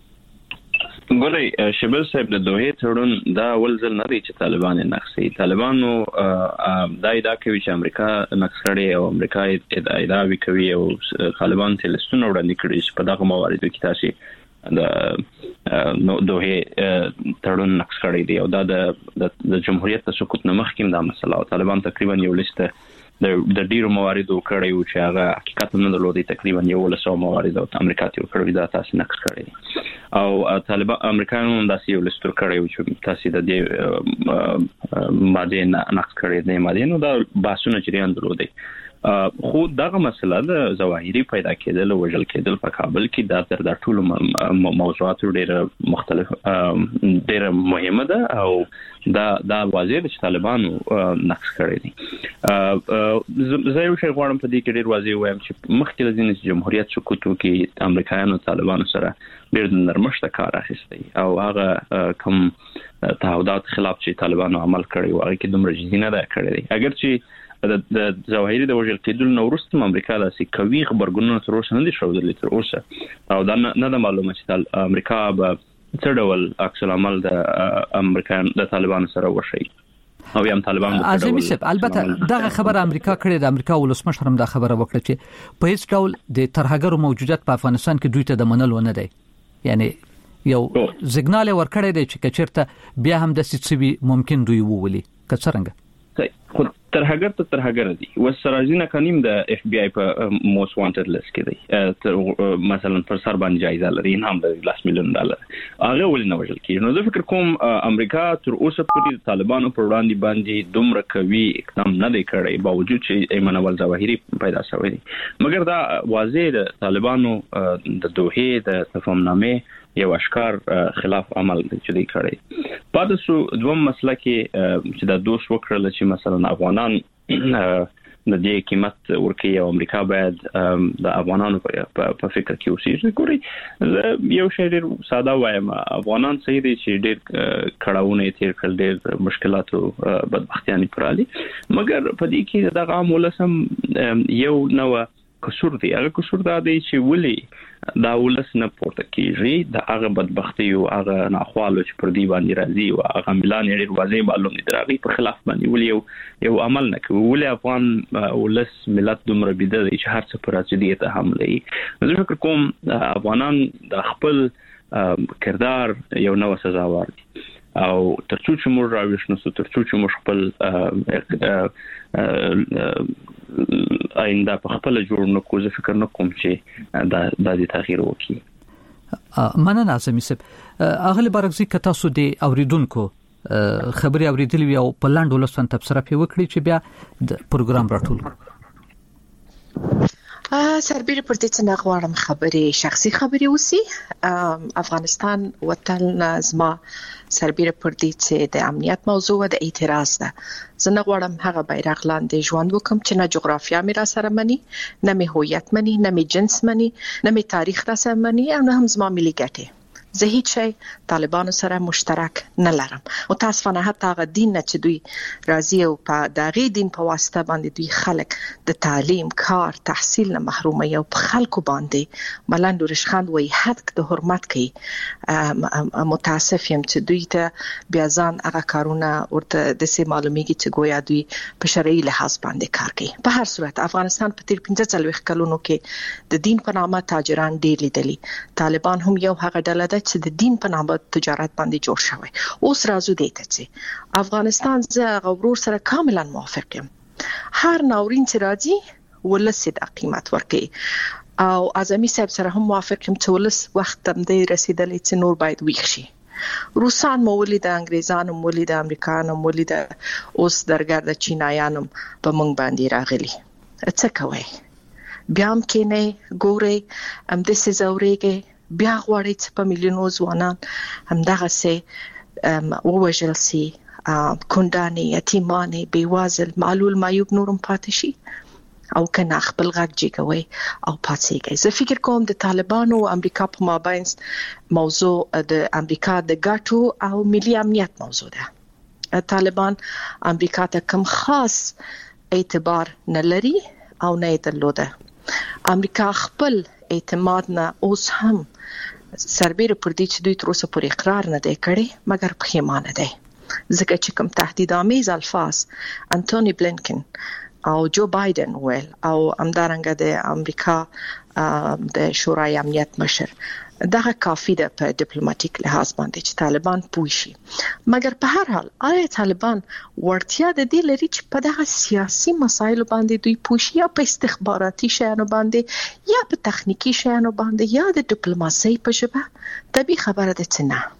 ګورئ شبل صاحب د دوه تړون دا ول ځل نه دی چې طالبان نقصي طالبانو دا ادعا کوي چې امریکا نقص کړي او امریکا ادعا کوي او طالبان تلستون وړاندې کړي چې په دغه مواردو کې تاسو د نو دوه تړون نقص کړي دی او دا د جمهوریت د سقوط نه مخکې دا مسله او طالبان تقریبا یو لیست د ډیرو مواردو کړي او چې هغه حقیقت نه درلودي تقریبا یو لسو موارد او امریکا ته کړی دا تاسو نقص کړی او طالبان امریکایانو داسې یو لیست کړی چې تاسو د دې ماده نقص کړی دی ماده نو دا باسونه جریان درلودي خو دغه مسله د ظواهري پیدا کېدل او وجل کېدل په کابل کې دا تر د ټولو موضوعات ډېر مختلف ډېر مهمه ده او دا دا واضح چې طالبانو نقص کړی دي. زه یو شی غواړم په دې کې ډېر واضح وایم چې مخکې د دې جمهوریت سقوط کې امریکایانو طالبانو سره ډېر د نرمښت کار اخیستی او هغه کوم تعهدات خلاف چې طالبانو عمل کړی و هغه کې دومره جدي نه ده کړی دی. اگر چې د ظواهري د وجل کېدل نو ورسته امریکا داسې کوي خبرګونونه تر اوسه نه دي شوړل تر اوسه او دا نه د معلومه چې امریکا به څه ډول عکس العمل د امریکا د طالبانو سره وشي او یم طالبان اعظمي صاحب البته دغه خبره امریکا کړې د امریکا ولسمشر هم دا خبره وکړه چې په هیڅ ډول د ترهګرو موجودیت په افغانستان کې دوی ته د منلو نه دی یعنی یو سیګنال ورکړی دی چې کچرته بیا هم د سڅوي ممکن دوی وولي کڅرنګ خو ترهګر ته ترهګر دي وسرازینه کنیم د اف بی آی په موست وانټډ لیست کې دی مثلا پر سر باندې جایزه لري انعام د لاس میلیون ډالر هغه ول نه وجل کیږي نو زه فکر کوم امریکا تر اوسه پورې طالبانو پر وړاندې باندې دومره کوي اقدام نه دی کړی باوجود چې ایمن اول ظواهري پیدا شوی دی مګر دا واضح د طالبانو د دوه د تفاهمنامه یو اشکار خلاف عمل چې دی کړی. پاتې سو دوم مسله کې چې د دوه وکړل چې مثلا افغانان د دې قیمت ورکي او امریکا باید د افغانانو په فکر کې اوسېږي. ګوري یو شی ډېر ساده وایم افغانان صحیح دي چې ډېر کړهونه تیر کړل ډېر مشکلات او بدبختیانه پرالي مګر په دې کې د عام ولسم یو نو قصور دی هغه قصور دا دی چې ولي دا ولس نه پورته کیږي د هغه بدبختی او هغه ناخوالو چې پر دی باندې راځي او هغه ملان ډېر واضح معلوم دي درغي په خلاف باندې ولي یو یو عمل نه کوي ولي افغان ولس ملت دومره بيده دي چې هر څه پر راځي ته حمله زه فکر کوم افغانان د خپل کردار یو نو سزاوار دي او ترڅو چې موږ راوښنو ترڅو چې موږ خپل آینده په خپل جوړ نه کوو زه فکر نه کوم چې دا د تغییر وکړي. مننه اعظمي صاحب اغلی بارکزي کتا سو دی اوریدونکو خبري اوریدلی او په لاندو لسن تبصره پی وکړي چې بیا د پروګرام راټول سربېره پر دې څنګه غواړم خبرې شخصي خبرې وسی افغانستان وطن زما سربېره پر دې چې د امنیت موضوع د اعتراض ده زه نه غواړم هغه بیرغ لاندې ژوند وکم چې نه جغرافیا مې را سره مني نه مې هویت مني نه مې جنس مني نه مې تاریخ را سره مني او نه هم زما ملي ګټې زه هیڅ شی طالبانو سره مشترک نه لرم. متاسفانه حتی هغه دین نه چې دوی راضي او په دغه دین په واسطه باندې دوی خلک د تعلیم، کار، تحصیل نه محرومي او په خلکو باندې ملنډ ورشخند وي حد د حرمت کوي. متاسف یم چې دوی ته بیا ځان هغه کارونه ورته د سي معلومیږي چې گویا دوی په شرعي لحاظ باندې کار کوي. په هر صورت افغانستان په تیر پنځه څلوېښت کلونو کې د دین په نامه تاجران ډېر لیدلي. طالبان هم یو هغه ډله ده چې د دین په نامه تجارت باندې جوړ شوی. اوس راځو دې ته چې افغانستان زه غوړور سره کاملا موافق یم. هر ناورین چې راځي ولس د قیمت ورکړي او اعظمي صاحب سره هم موافق یم چې ولس وخت تم دې رسیدلی چې نور باید ویښ شي. روسان مو ولید، انګریزان مو ولید، امریکایان مو ولید، اوس درګرد چینایان په موږ باندې راغلي. څه کوي؟ بیا هم کینې ګوري هم د سې زوريږي، بیا غواړي چې په میلیونو ځوانان هم دغه سه ووژل سي، کونډانې، یتیمانې، بیوازل، معلول، معیوب نورم پاتې شي او کنه خپل غږ جګوي او پاتېږي. زه فکر کوم د طالبانو او امریکا په مابین موضوع د امریکا د ګټو او ملي امنیت موضوع ده. طالبان امریکا ته کوم خاص اعتبار نه لري او نه درلوده. امریکا خپل اعتماد نه اوس هم سربېره پر دې چې دوی تر اوسه پورې اقرار نه دی کړی مګر پښیمانه دی، ځکه چې کوم تهدیدآمیز الفاظ انټونی بلینکن او جو بایدن ویل او همدارنګه د امریکا د شورای امنیت مشر، دغه کافی ده په ډیپلوماټیک لحاظ باندې چې طالبان پوه شي. مګر په هر حال آیا طالبان ورتیا د دې لري چې په دغه سیاسي مسایلو باندې دوی پوه شي، یا په استخباراتي شیانو باندې، یا په تخنیکی شیانو باندې، یا د ډیپلوماسۍ په ژبه؟ طبیعي خبره ده چې نه.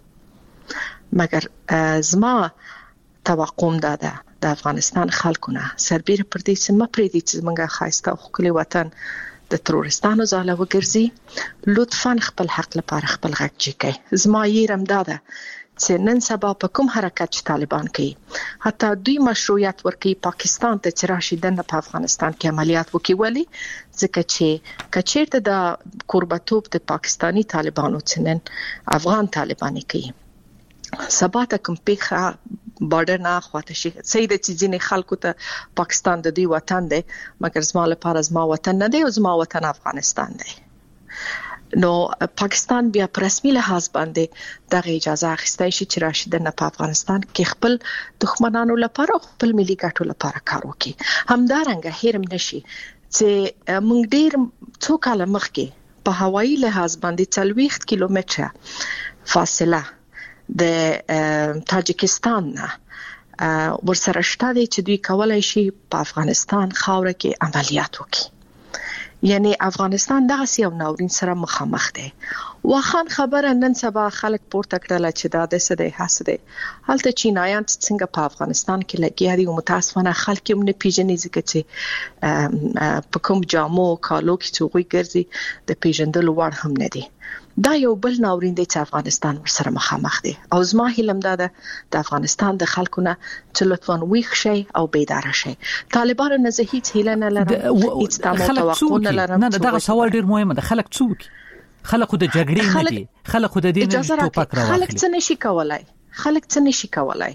مګر زما توقع دا ده د افغانستان خلکونه سربېره پر دې چې مپرېږدي چې زموږ ښایسته او ښکلی وطن د ترورستانو ځاله وګرځي، لطفاً خپل حق لپاره خپل غږ جګئ. زما یې رم دا ده چې نن سبا په کوم حرکت چې طالبان کوي، حتی دوی مشروعیت ورکوي پاکستان ته چې راشي دنه په افغانستان کې عملیات وکړي. ولې؟ ځکه چې که چېرته د کوربتوب د پاکستاني طالبانو چې نن افغان طالباني کوي، سبا ته کوم پیښه بارډر نه خواته شي، صحیح ده چې ځینې خلکو ته پاکستان د دوی وطن دی، مګر زما لپاره زما وطن نه دی او زما وطن افغانستان دی. نو پاکستان بیا په رسمي لحاظ باندې دغه اجازه اخیستی شي چې راشي دنه په افغانستان کې خپل دښمنانو لپاره او خپل ملي ګټو لپاره کار وکړي. همدارنګه هیرم نشي چې موږ ډیر څو کاله مخکې په هوایي لحاظ باندې څلوېښت کیلومتره فاصله د تاجکستان نه ورسره شته دی چې دوی کولای شي په افغانستان خاوره کې عملیات وکړي. یعنی افغانستان دغه یو ناورین سره مخامخ دی. واخان خبره نن سبا خلک پورته کړله چې دا د څه دی هڅه دی. هلته چینایان څنګه په افغانستان کې لګیا دي او متاسفانه خلک یې نه پیژني، ځکه چې په کوم جامو کالو کې چې هغوی ګرځي د پیژندلو وړ هم نه دي. دا یو بل ناورین دی چې افغانستان ورسره مخامخ دی او زما هیله دا ده د افغانستان د خلکو نه چې لطفاً ویښ شي او بیداره شي. طالبانو نه زه هیڅ هیله نه لرم، هیڅ توقع نه لرم. نه دغه سوال ډیر مهم دی. خلک څوک؟ خلک د جګړې نه دي، خلک د دې نه ټوپک راوړي. خلک څه نشي کولای، خلک څه نشي کولای.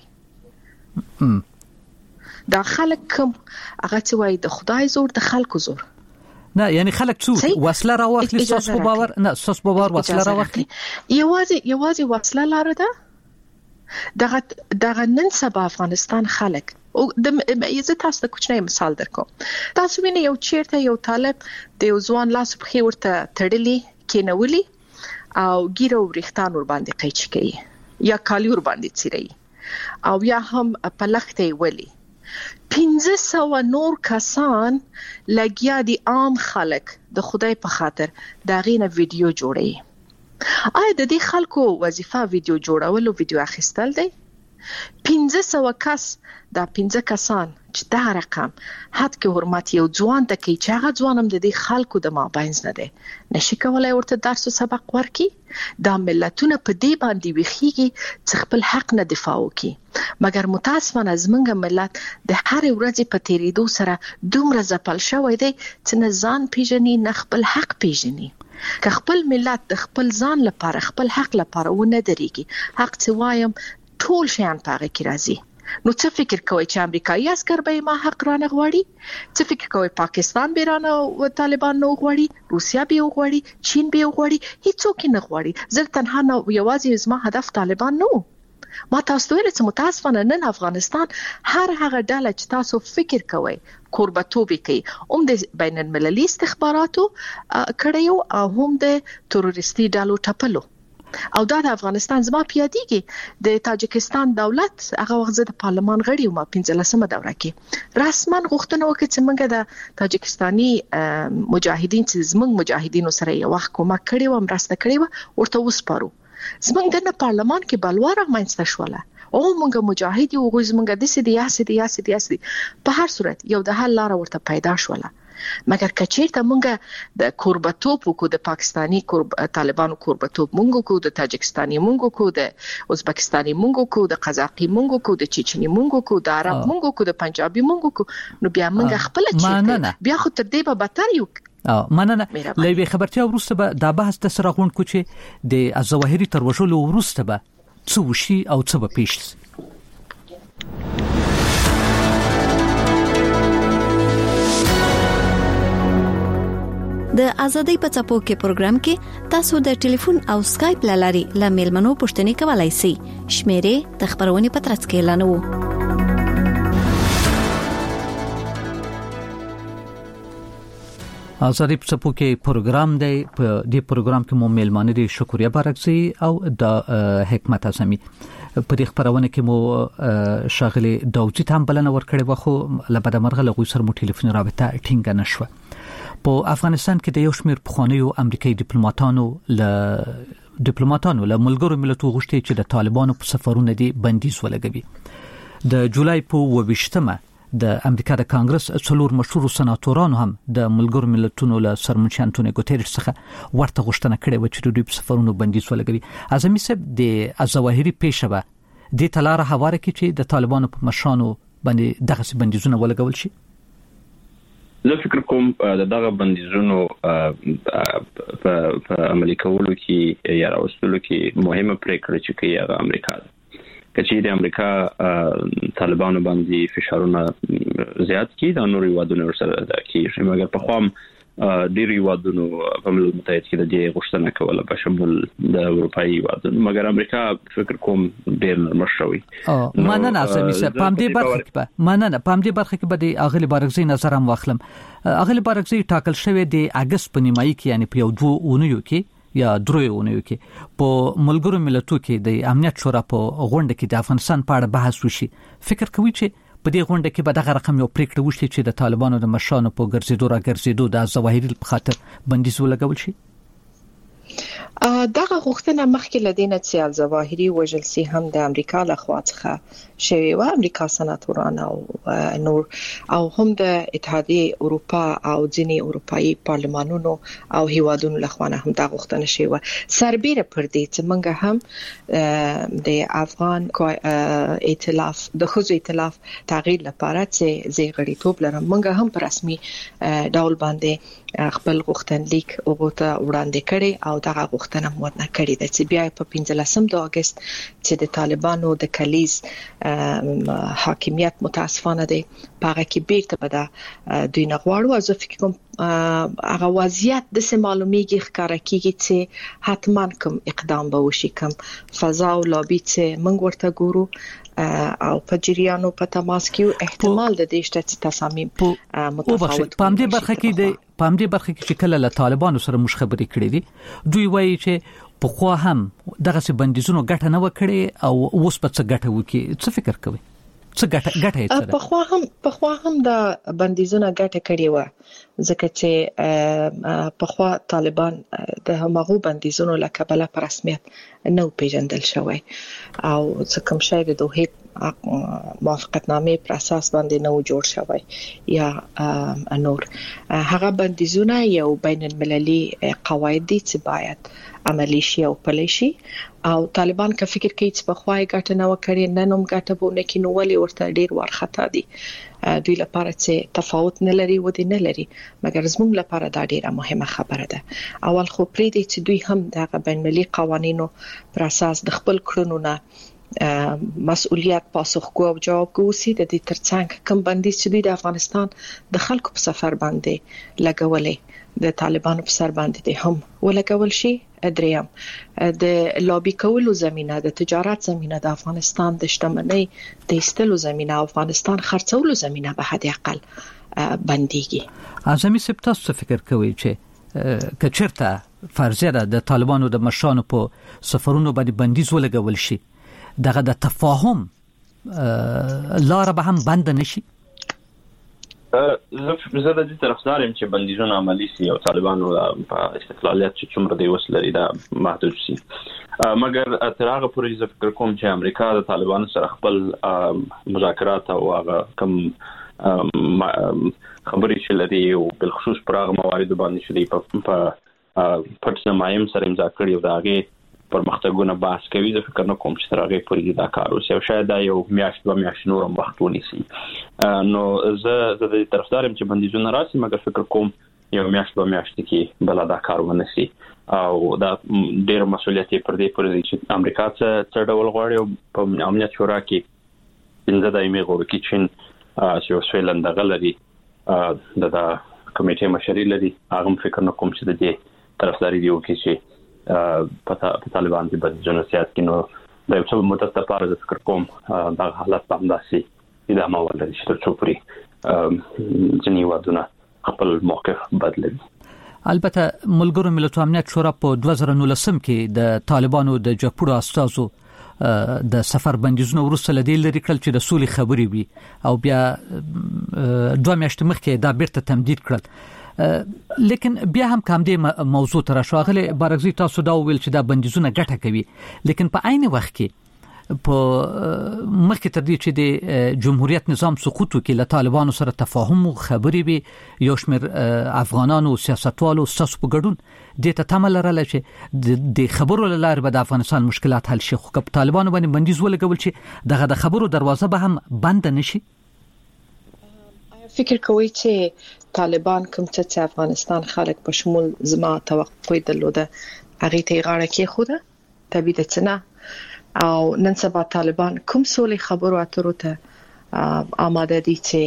دا خلک کوم هغه څه وایي د خدای زور د خلکو زور نه، یعنی خلک څوک وسله راوخلي؟ ساس په باور نه، ساس په باور وسله راوخلي یوازې یوازې وسله لاره ده. دغه دغه نن سبا افغانستان خلک او د یزه تاسو ته کوچنی مثال درکوم. تاسو وینئ یو چیرته یو طالب د یو ځوان لاس په خې ورته تړلی کېنولي او ګیره او وریښتان ور باندې قیچ کوي یا کالی ور باندې څیري او یا هم په لخته ولی. پنځه سوه نور کسان لګیا دي، عام خلک د خدای په خاطر دا غینه ویډیو جوړي. آیا د دې خلکو وظیفه ویډیو جوړول او ویډیو اخیستل دی؟ پنځه سوه کس، دا پنځه کسان چې دا رقم حد کې حرمت یو ځوان ته کوي چې هغه ځوان هم د دې خلکو د مابینځ نه دی، نشي کولای ورته درس او سبق ورکړي. دا ملتونه په دې باندې ویښیږي چې خپل حق نه دفاع وکړي. مګر متاسفانه زمونږ ملت د هر ورځې په تیریدو سره دومره ځپل شوی دی چې نه ځان پیژني نه خپل حق پیژني. که خپل ملت د خپل ځان لپاره خپل حق لپاره و نه درېږي، حق څه وایم ټول شیان پاره کې راځي. نو څه فکر کوي چې امریکایي عسكر به ما حق رانه غواړي؟ څه فکر کوي پاکستان به رانه او طالبان نو غواړي؟ روسیا به غواړي؟ چین به غواړي؟ هیڅوک نه غواړي. زه تنها نه یوازې زما هدف طالبان نه. ما تاسو ویل چې متاسفانه نن افغانستان هر هغه ډله چې تاسو فکر کوئ کوربتوب کوي، هم د بین المللي استخباراتو کړیو او هم د تروریستي ډلو ټپلو، او دا د افغانستان زما پیادېږي د تاجکستان دولت هغه وخت د پارلمان غړي وم پنځلسمه دوره کې رسما غوښتنه وکړه چې موږ د تاجکستاني مجاهدین چې زموږ مجاهدینو سره یو وخت کومک کړی و، مرسته کړې و، ورته وسپارو. زمونږ د پارلمان کې بلوار رامنځته شوله او موږ مجاهد یو غوښ زمونږ د سې دی یاسې دی یاسې دی یاسې په هر صورت یو د حل لار ورته پیدا شوله. مګر کچیرته موږ د کوربتوب کو د پاکستانی کورب طالبانو کوربتوب موږ کو د تاجکستاني موږ کو د ازبکستاني موږ کو د قزاقي موږ کو د چچني موږ کو د عرب موږ کو د پنجابي موږ کو، نو بیا موږ خپل چیرته بیا خو تر دې به بدتر یو. اه مننه. لوي خبرتي ورسته به دا بحث د سره غونډ کو چې د ظواهري تر وشلو ورسته به څه وشي او څه به پیښ شي. د ازادۍ په چاپو کې پروګرام کې تاسو د ټلیفون او سکایپ لاري ل میلمنو پوښتنې کولای شئ. شمیرې د خبرونې په ترڅ کې اعلانوو. ازادۍ په چاپو کې پروګرام دی. په دې پروګرام کې مو میلمانه دي شکریا بارکزی او د حکمت اعظمي. په دې خبرونه کې مو شاغلي داوودی هم بلنه ورکړې و، خو لبد مرغه له سره مو ټلیفون رابطه ټینګ نشوه. په افغانستان کې د یو شمېر پخوانیو امریکایي ډیپلوماټانو له ډیپلوماټانو له ملګرو ملتونو غوښتي چې د طالبانو په سفرونو دي بندیز ولګوي. د جولای په وبشتمه د امریکا د کانګرس څلور مشهور سناتورانو هم د ملګرو ملتونو له سرمنشي انټونیو ګوتریش څخه ورته غوښتنه کړې و چې دوی په سفرونو بندیز ولګوي. اعظمي صاحب د ظواهري پیښه به د تلاره حواله کې چې د طالبانو په مشرانو باندې دغه بندیزونه ولګول شي. زه فکر کوم د دغه بندیزونو په عملي کولو کې یا راوستلو کې مهمه پریکړه چې کوي هغه امریکا ده. کچې د امریکا طالبانو باندې فشارونه زیات کی د نوري وادونو سره د کیږي، مګر په خام ډېری وادونو په ملل متحد کې د دې غوښتنه کوله په شمول د اروپאי وادونو، مګر امریکا فکر کوم ډېر نرم شوی. او مننه افسر صاحب پام دې برخه کې مننه پام دې برخه کې به د اغلی بارکزی نظر هم واخلم. اغلی بارکزی ټاکل شوی د اگست په نیمایي کې یعنی په یو دوه اونیو کې یا دروي اونیو کې په ملګرو ملتونو کې د امنیت شورا په غونډه کې د افغانستان په اړه بحث وشي. فکر کوي چې په دې غونډه کې به دغه رقم یو پریکړه وشي چې د طالبانو د مشرانو په ګرځېدو را ګرځېدو د ظواهري په خاطر بندیز ولګول شي؟ دغه غوښتنه مخکې لدینه چې الظواهري وژل سي هم د امریکا له خوا څخه شوی و، امریکا سناتوران او نور او هم د اتحادیه اروپا او ځینې اروپאי پارلمانونو او هیوادونو له خوا هم دا غوښتنه شوی و. سربېره پر دې چې موږ هم د افغان ائتلاف د خوځو ائتلاف تغییر لپاره چې زی غړیتوب لرم، موږ هم په رسمي ډول باندې خپل غوښتنلیک وګورته وړاندې کړي او دغه غوښتنه مو نه کړې ده چې بیا په پنځلسم د اگست چې د طالبانو د کلیز حاکمیت متاسفانه دی هغه کې بیرته به دا دوی نه غواړو. زه فکر کوم هغه وضعیت د سه معلومیږي ښکارا کیږي چې حتما کوم اقدام به وشي، کوم فضا او لابي چې موږ ورته ګورو او په جریانو په تماس کې احتمال د دې شته چې تصامیم متفاوت پام دې برخه کې د پام دې برخه کې چې کله له طالبانو سره مش خبرې کړې دي دوی وایي چې په خو هم دغه څه بندیزونو ګټه نه وکړي او اوس په څه ګټه وکړي. څه فکر کوي څه ګټه ګټه یې په خو هم په خو هم د بندیزونو ګټه کړې و ځکه چې په خو طالبان د همغو بندیزونو له کبله په رسمیت نو پیژندل شوی او څه کوم شی د دوه موافقتنامې پر اساس باندې نو جوړ شوی یا نور هغه بندیزونه یو بین المللي قواعد دي چې باید عملی شي او پلي شي او طالبان که فکر کوي چې په خوای ګټه نه وکړي نن هم ګټه بونه کې نو ولې ورته ډیر ورخطا دي دوی لپاره چې تفاوت نه لري و دي نه لري مګر زموږ لپاره دا ډیره مهمه خبره ده اول خو پرې دي چې دوی هم د بین المللي قوانینو پر اساس د خپل کړنو نه مسؤلیت پاسخګو او جوابګو سي د دې ترڅنګ کم بندیز چې دوی د افغانستان د خلکو په سفر باندې لګولې د طالبانو په سر باندې هم ولګول شي دریم د لابي کولو زمينه د تجارت زمينه د افغانستان د شتمنۍ د استلو زمينه افغانستان خرڅولو زمينه به حد اقل بنديږي اعظمي سپتاس فکر کوي چې کچرته فرضیه د طالبانو د مشرانو په سفرونو باندې بندیز ولګول شي دغه د تفاهم لار به هم بند نشي زه زه د دې طرفدار یم چې بندیزونه عملي شي او طالبانو په استقلالیت چې څومره دی وسلري دا محدود شي مګر تر هغه پورې زه فکر کوم چې امریکا د طالبانو سره خپل مذاکرات او هغه کم خبرې چې لري او بل خصوص پر هغه موارد باندې چې په پټ سمایم سره امضا کړی او دا هغه پرمختګونه بحث کوي زه فکر نه کوم چې تر هغه پورې دا کار وشي او شاید دا یو میاشت دوه میاشتې نور هم وخت ونیسي نو زه زه د طرفدار یم چې بندیزونه راسي مګر فکر کوم یو میاشت دوه میاشتې کې بل دا کار ونیسي او دا ډېر مسؤلیت پر دې پورې چې امریکا څه ډول غواړي په امنیت شورا کې پنځه دایمي غړي کې چین چې سویلند غلري د کمیټې مشري لري هغه فکر نه کوم چې د دې طرفداري دی او کې چې په طالبان کې بدلون سیاست کې نو د یو څه مدت لپاره ذکر کوم دا حالت باندې ادامه ولري چې تر څو پورې ځینې وادونه خپل موقف بدلوي البته ملګرو ملتونو امنیت شورا په دوه زره نولسم کې د طالبانو د جګپړو استازو د سفر بندیزونه ورسره لدی لري کړل چې د سولې خبري وي او بیا دوه میاشتې مخکې دا بیرته تمدید کړل لیکن بیا هم کوم دې موضوع تر شاغله برعکس تاسو دا ویل چې دا بندیزونه ګټه کوي لیکن په عین وخت کې په مخکې تر دې چې د جمهوریت نظام سقوط وکړي له طالبانو سره تفاهم او خبري وي یو شمېر افغانانو سیاستوالو ساسو په ګډون د ته تمل لرل چې د خبرو لاره به د افغانستان مشکلات حل شي خو کله طالبانو باندې بندیز ولګول شي دغه د خبرو دروازه به هم بند نشي فکر کوي چې طالبان کوم چې افغانستان خلک په شمول زما توقع درلوده هغه ته غاړه کې خوده تبي د څنګه او نن سبا طالبان کوم سولې خبرو اترو ته آماده دي چې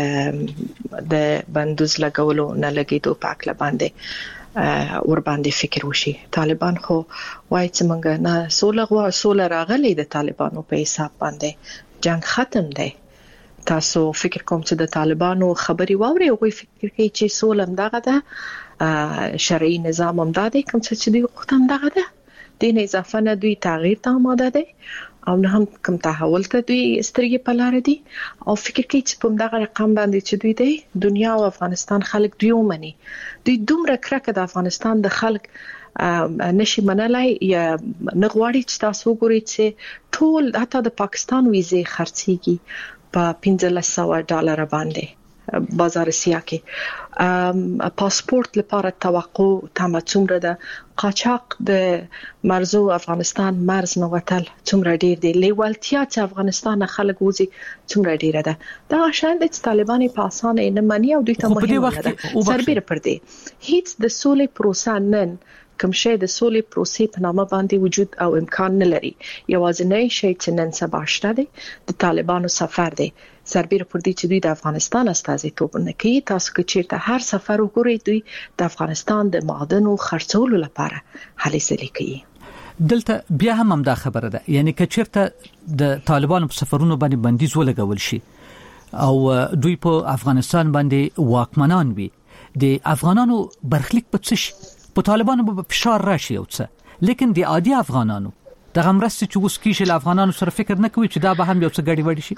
د بندوز لګولو نه لګیدو پاکله باندې ور باندې فکر وشي طالبان خو وایي چې موږ نه سوله غوا سوله راغلي د طالبانو په حساب باندې جنگ ختم دی تاسو فکر کوم چې د طالبانو خبري واوري او فکر کوي چې سوله دغه ده شرعي نظام هم دادی کوم چې دوی وختم دغه ده دین اضافه نه دوی تغییر ته آماده دي او نه هم کوم تحول ته دوی سترګې په لار دي او فکر کوي چې په دغه رقم باندې چې دوی دی دنیا او افغانستان خلک دوی ومني دوی دومره کرکه د افغانستان د خلک نشي منلای یا نغواړي چې تاسو وګورئ چې ټول حتی د پاکستان ویزه خرڅيږي په پنځه سوه ډالر باندې بازار سیا کې پاسپورت لپاره توقع تم څومره ده قاچاق د مرزو افغانستان مرز نو وتل څومره ډیر دی لیوالتیا چې افغانستان خلک وځي څومره ډیر ده دا شاید د طالبان په اسانه نه مانی او دوی ته مهمه ده سربېره پر دې هیڅ د سولې پروسه نن کوم شی د سولې پروسې په نامه باندې وجود او امکان نه لري یوازینی شی چې نن سبا شته دی د طالبانو سفر دی سربېره پر دې چې دوی د افغانستان استازیتوب نه کوي تاسو که چیرته هر سفر وګورئ دوی د افغانستان د معدنو خرڅولو لپاره هلې ځلې کوي دلته بیا هم هم دا خبره ده یعنی که چیرته د طالبانو په سفرونو باندې بندیز ولګول شي او دوی په افغانستان باندې واکمنان وي د افغانانو برخلیک په څه شي په طالبانو په فشار راشي او څه لیکن د عادي افغانانو دغه مرستې چې اوس کیږي له افغانانو سره فکر نه کوي چې دا به هم یو څه ګډي وډي شي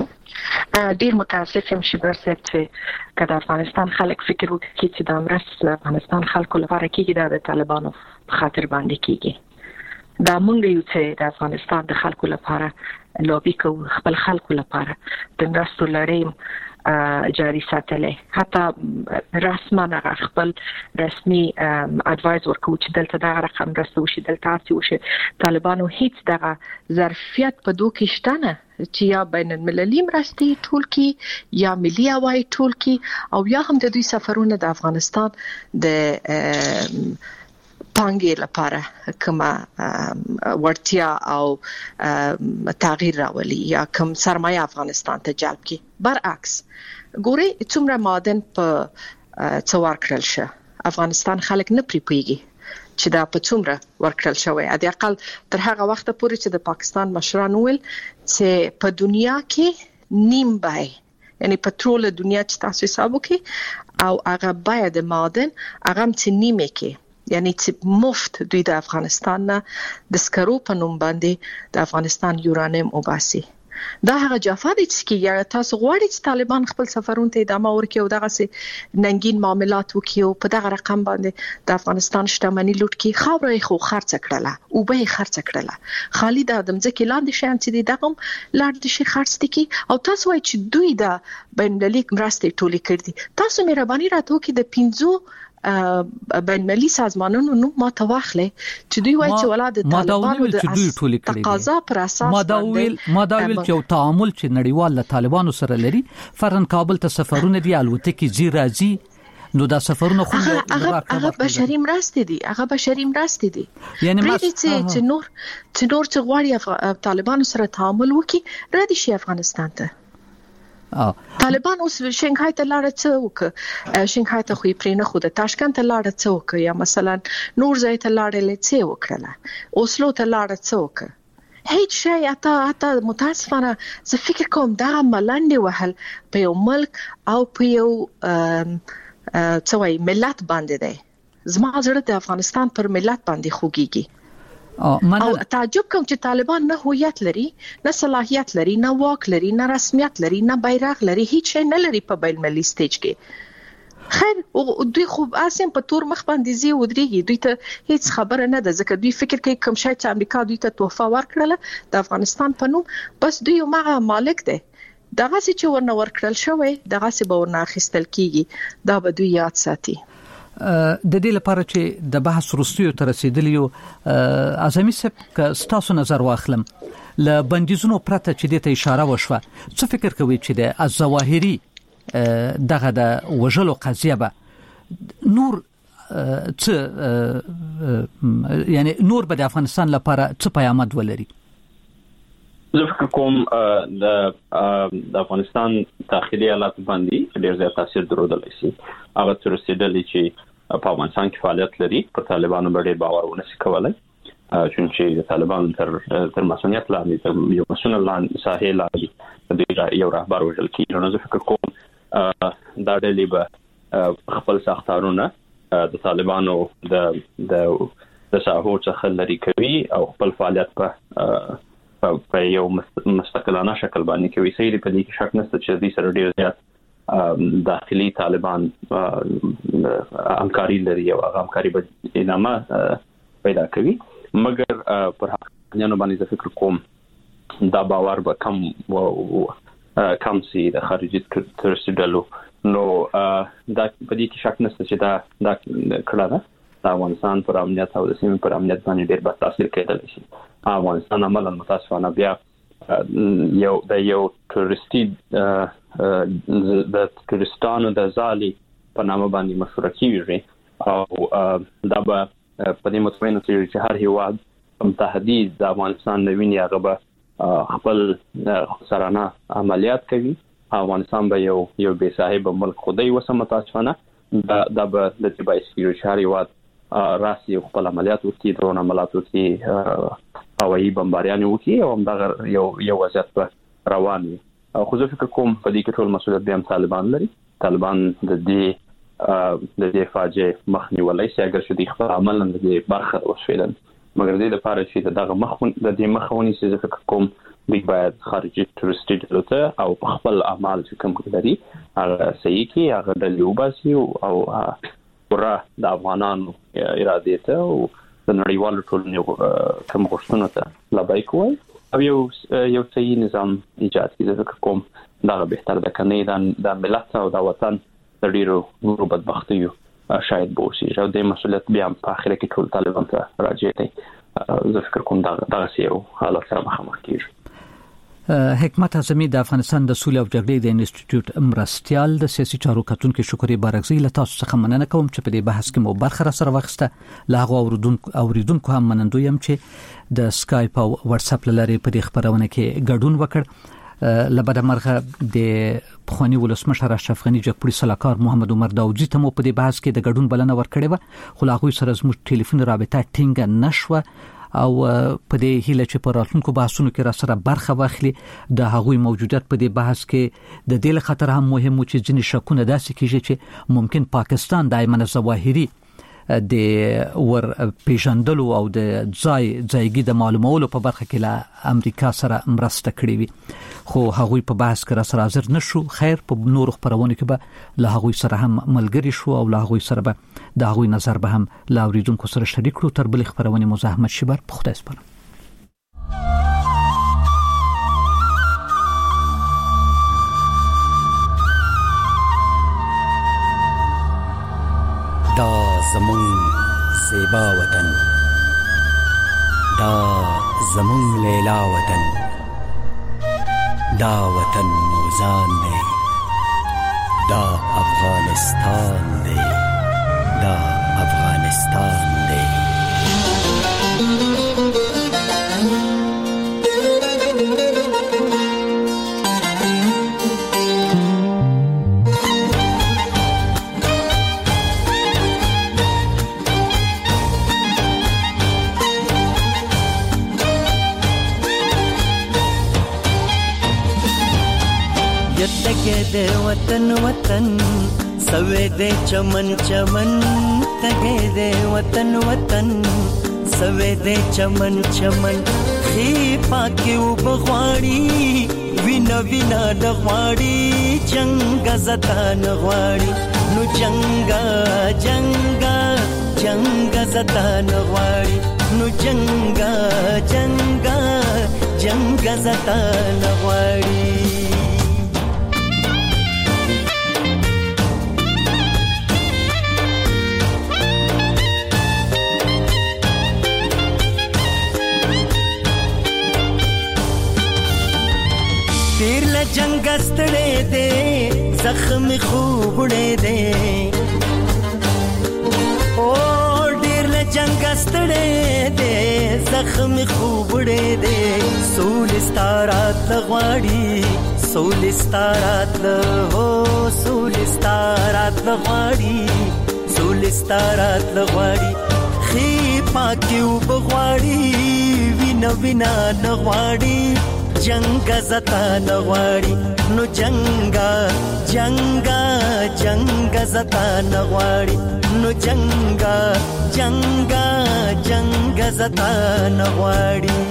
ډیر متاسف یم چې برسېت چې کله افغانستان خلک فکر وکړي چې د مرستې افغانستان خلکو لپاره کیږي د طالبانو په خاطر باندې کیږي دا مونږ یو چې د افغانستان د خلکو لپاره لوبي کوو، خپل خلکو لپاره د مرستو لړۍ جاری ساتلې، حتی رسمانه خپل رسمي اډوایز ورکو چې دلته دا رقم مرسته وشي، دلته تاسو وشي. طالبانو هیڅ دغه ظرفیت په دوه کې شته نه چې یا بین المللي مرستې ټول کې یا ملي هوایي ټول کې، او یا هم د دوی سفرونه د افغانستان د پانګې لپاره کومه ورتیا او تغییر راولي یا کوم سرمایه افغانستان ته جلب کی. برعکس ګوري څومره معدن په څوار کړل شه، افغانستان خلک نه پریپیږي چې دا په څومره ورکړل شوی. ا دې اقل تر هغه وخت پورې چې د پاکستان مشران ویل چې په دنیا کې نیم بای، یعنی پټرول د دنیا چې تاسو حساب وکړي او هغه بای د معدن هغه چې نیمه کې، یعنی چې مفت دوی د افغانستان نه د سکرو په نوم باندې د افغانستان یورانیم وباسي. دا هغه جفا دي چې یا تاسو غواړئ چې طالبان خپل سفرونه ته ادامه ورکړي او دغه سي ننګین معاملات وکړي او په دغه رقم باندې د افغانستان شتمنۍ لوټ کړي. خاورې خو خرڅ کړله او به خرڅ کړله، خالي د دمځکې لاندې شان چې دغه لاړ د شي خرڅ دي. او تاسو وایئ چې دوی د بین المللي مرستې ټولې کړې. تاسو مهرباني راته وکړئ د پنځو بین المللي سازمانونو نو ما توخلې چې دوی وایي چې ولادت طالبانو د تقاضا پر اساس ما دا ویل ما دا ویل چې تعامل چې نړیوال له طالبانو سره لري، فرن کابل ته سفرونه دي، الوتکې زی راځي، نو دا سفرونه خو هغه بشري مرستې دي، هغه بشري مرستې دي. یعنی ما چې نور چې نور چې غواړي طالبانو سره تعامل وکړي را دي شي افغانستان ته. طالبان اوس شنغهای ته لاړ څه وک، شنغهای ته خو پرې نه خو د تاشکند ته لاړ څه وک، یا مثلا نور ځای ته لاړ څه وکړه، اوسلو ته لاړ څه وک، هیڅ شی. اته اته متاسفانه زه فکر کوم دا ملنډي وهل په یو ملک او په یو څه وای ملت باندې دی. زما زړه د افغانستان پر ملت باندې خوږیږي او تعجب کوم چې طالبان نه هویت لري، نه صلاحیت لري، نه واک لري، نه رسمیت لري، نه بیرغ لري، هیڅ شی نه لري په بین المللي سټیج کې. خیر دوی خو اسیم په تور مخ باندې زی ودرېږي، دوی ته هیڅ خبره نه ده، ځکه دوی فکر کوي کوم شی چې امریکا دوی ته تحفه ورکړله د افغانستان په نوم، بس دوی یو مغه مالک دی. دغه چې ورنه ورکړل شوی دغه څه به ورنه اخیستل کیږي، دا به دوی یاد ساتي. د دې لپاره چې د بحث وروستیو ته رسیدلی یو، اعظمي صاحب که ستاسو نظر واخلم له بندیزونو پرته چې دې ته اشاره وشوه، څه فکر کوي چې د الظواهري دغه د وژلو قضیه به نور څه یعنی نور به د افغانستان لپاره څه پیامد ولري؟ زه فکر کوم د افغانستان داخلي حالات باندې ډېر زیات تاثیر درلودلی شي. هغه تر رسیدلی چې په افغانستان کې فعالیت لري پر طالبانو باندې باور ونشي کولای، چې د طالبانو تر تر مسؤلیت لاندې تر یو مسؤل لاندې ساحل لاندې د یو رهبر وژل کیږي. نو زه فکر کوم دا ډلې به خپل ساختارونه د طالبانو د د د ساحو څخه لري کوي او خپل فعالیت په په یو مستقلانه شکل باندې کوي. صحیح دی، په دې کې شک نشته چې دې سره ډېر زیات داخلي طالبان همکاري لري او هغه همکاري به ادامه پیدا کوي، مګر پر حقیقت باندې زه فکر کوم دا باور به کم کم سي د خارجي تروريستي ډلو. نو دا په دې کې شک نشته چې دا دا کړه ده د افغانستان پر امنیت او د سیمې پر امنیت باندې ډېر بد تاثیر کېدلی شي. افغانستان عملاً متاسفانه بیا یو د یو تورستي د تورستانو د ځالي په نامه باندې مشهور کیږي او دا به په دې مطمئنه چې هر هیواد متحدي د افغانستان د وینې هغه به خپل سرانه عملیات کوي. افغانستان به یو یو بې صاحب ملک خدای وسه متاسفانه دا د د تبعیض کیږي چې هر هیواد راسي خپل عملیات وکړي، درون عملیات وکړي، هوایي بمباریان وکړي او همدغه یو یو وضعیت به روان وي. خو زه فکر کوم په دې کې ټول مسؤلیت بیا هم طالبان لري. طالبان د دې د دې فاجعې مخ نیولی شي اگر چې دوی خپل عمل د دې برخه وشویدل، مګر دې لپاره چې دغه مخ د دې مخ ونیسي زه فکر کوم دوی باید خارجي تورستي ډلو ته او په خپل اعمال چې کوم لري هغه صحیح کړي، هغه ډلې وباسي او پوره د افغانانو ارادې ته او نړیوالو ټولنې کوم غوښتنو ته لبیک کوي او یو یو صحیح نظام ایجاد کړي. زه فکر کوم دا بهتر ده کنه د ملت او د وطن د ډیرو ورو بدبختیو شاید بوسي او د مسولیت بیا په اخر کې ټول طالبان ته راځي. زه فکر کوم دا دا یو حالت سره مخامخ کیږي. حکمت اعظمي د افغانستان د سولې او جګړې د انسټیټیوټ مرستيال د سیاسي چارو کتونکو شکرې بارغزي له تاسو څخه مننه کوم چې په دې بحث کې مو برخه را سره واخیسته. لا هغه اوریدونکو اوریدونکو هم منندوی یم چې د سکایپ او واتس اپ لاري په دې خبرونه کې ګډون وکړ. لبد مرغه د پخوانی ولسمشر اشرف غنی جګپوړي صلاحکار محمد عمر داوودزي ته مو په دې بحث کې د ګډون بلنه ورکړې و، خو لا هغه سره زموږ ټلیفون رابطه ټینګه نشوه او په دې هیله چې په راتلونکو بحثونو کې را سره برخه واخلي. د هغوی موجودیت په دې بحث کې د دې خطر هم مهم و چې ځینې شکونه داسې کیږي چې ممکن پاکستان د ایمن ظواهري د ور پیژندلو او د ځای ځایګي د معلومولو په برخه کې له امریکا سره مرسته کړې وي، خو هغوی په بحث کې را سره حاضر نشو. خیر په نورو خبرونو کې به له هغوی سره هم ملګری شو او له هغوی سره به د هغوی نظر به هم له اوریدونکو سره شریک کړو. تر بلې خبرونه مزاحمت شبر په خدای سپارم. دا زمون زیبا وطن، دا زمون لیلا وطن، دا وطن موزان دی، دا افغانستان دی، دا افغانستان دی. دے وطن وطن سوے دے چمن چمن تگے دے وطن وطن سوے دے چمن چمن خی پاکی و بغواړي وینا وینا دغواړي جنگ زتا نغواړي نو جنگا جنگا جنگ زتا نغواړي نو جنگا جنگا جنگ زتا نغواړي. تیر لجنگ استڑے دے زخم خوبڑے دے او ډیر لجنگ استڑے دے زخم خوبڑے دے سول ستارات لغواړي سول ستارات لهو سول ستارات لغواړي سول ستارات لغواړي خی پاکی و بغواړي وینا وینا نغواړي جنگ زتا نغواړي نو جنگا جنگا جنگ زتا نغواړي نو جنگا جنگا جنگ زتا نغواړي.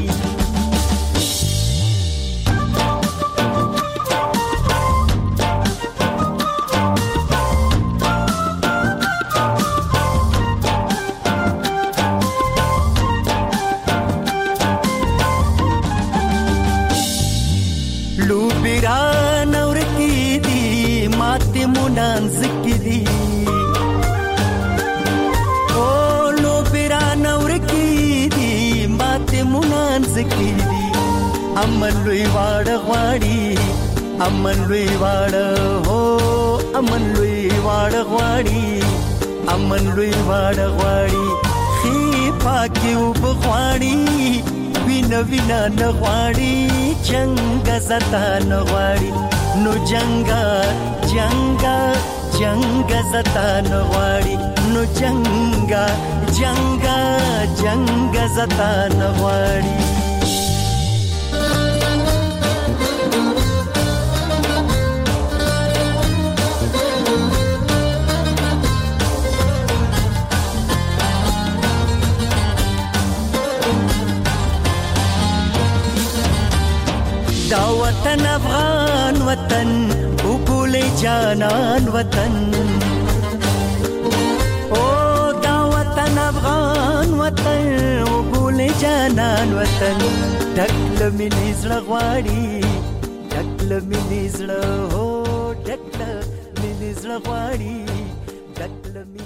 ذکری او لو پیران ورکی دی مات منان ذکری امن لوی واړ غواړي امن لوی واړ هو امن لوی واړ غواړي امن لوی واړ غواړي خی پاکی و بغواړي وینا وینا نغواړي جنگ زتا نغواړي نو جنگا جنگا جنگ زتا نغواړي نو جنگا جنگا جنگ زتا نغواړي. دا وطن افغان وطن وګول جانان وطن او دا وطن افغان وطن جانان وطن ډکل مینې زړه غواړي ډکل مینې زړه هو ډکل مینې زړه غواړي ډکل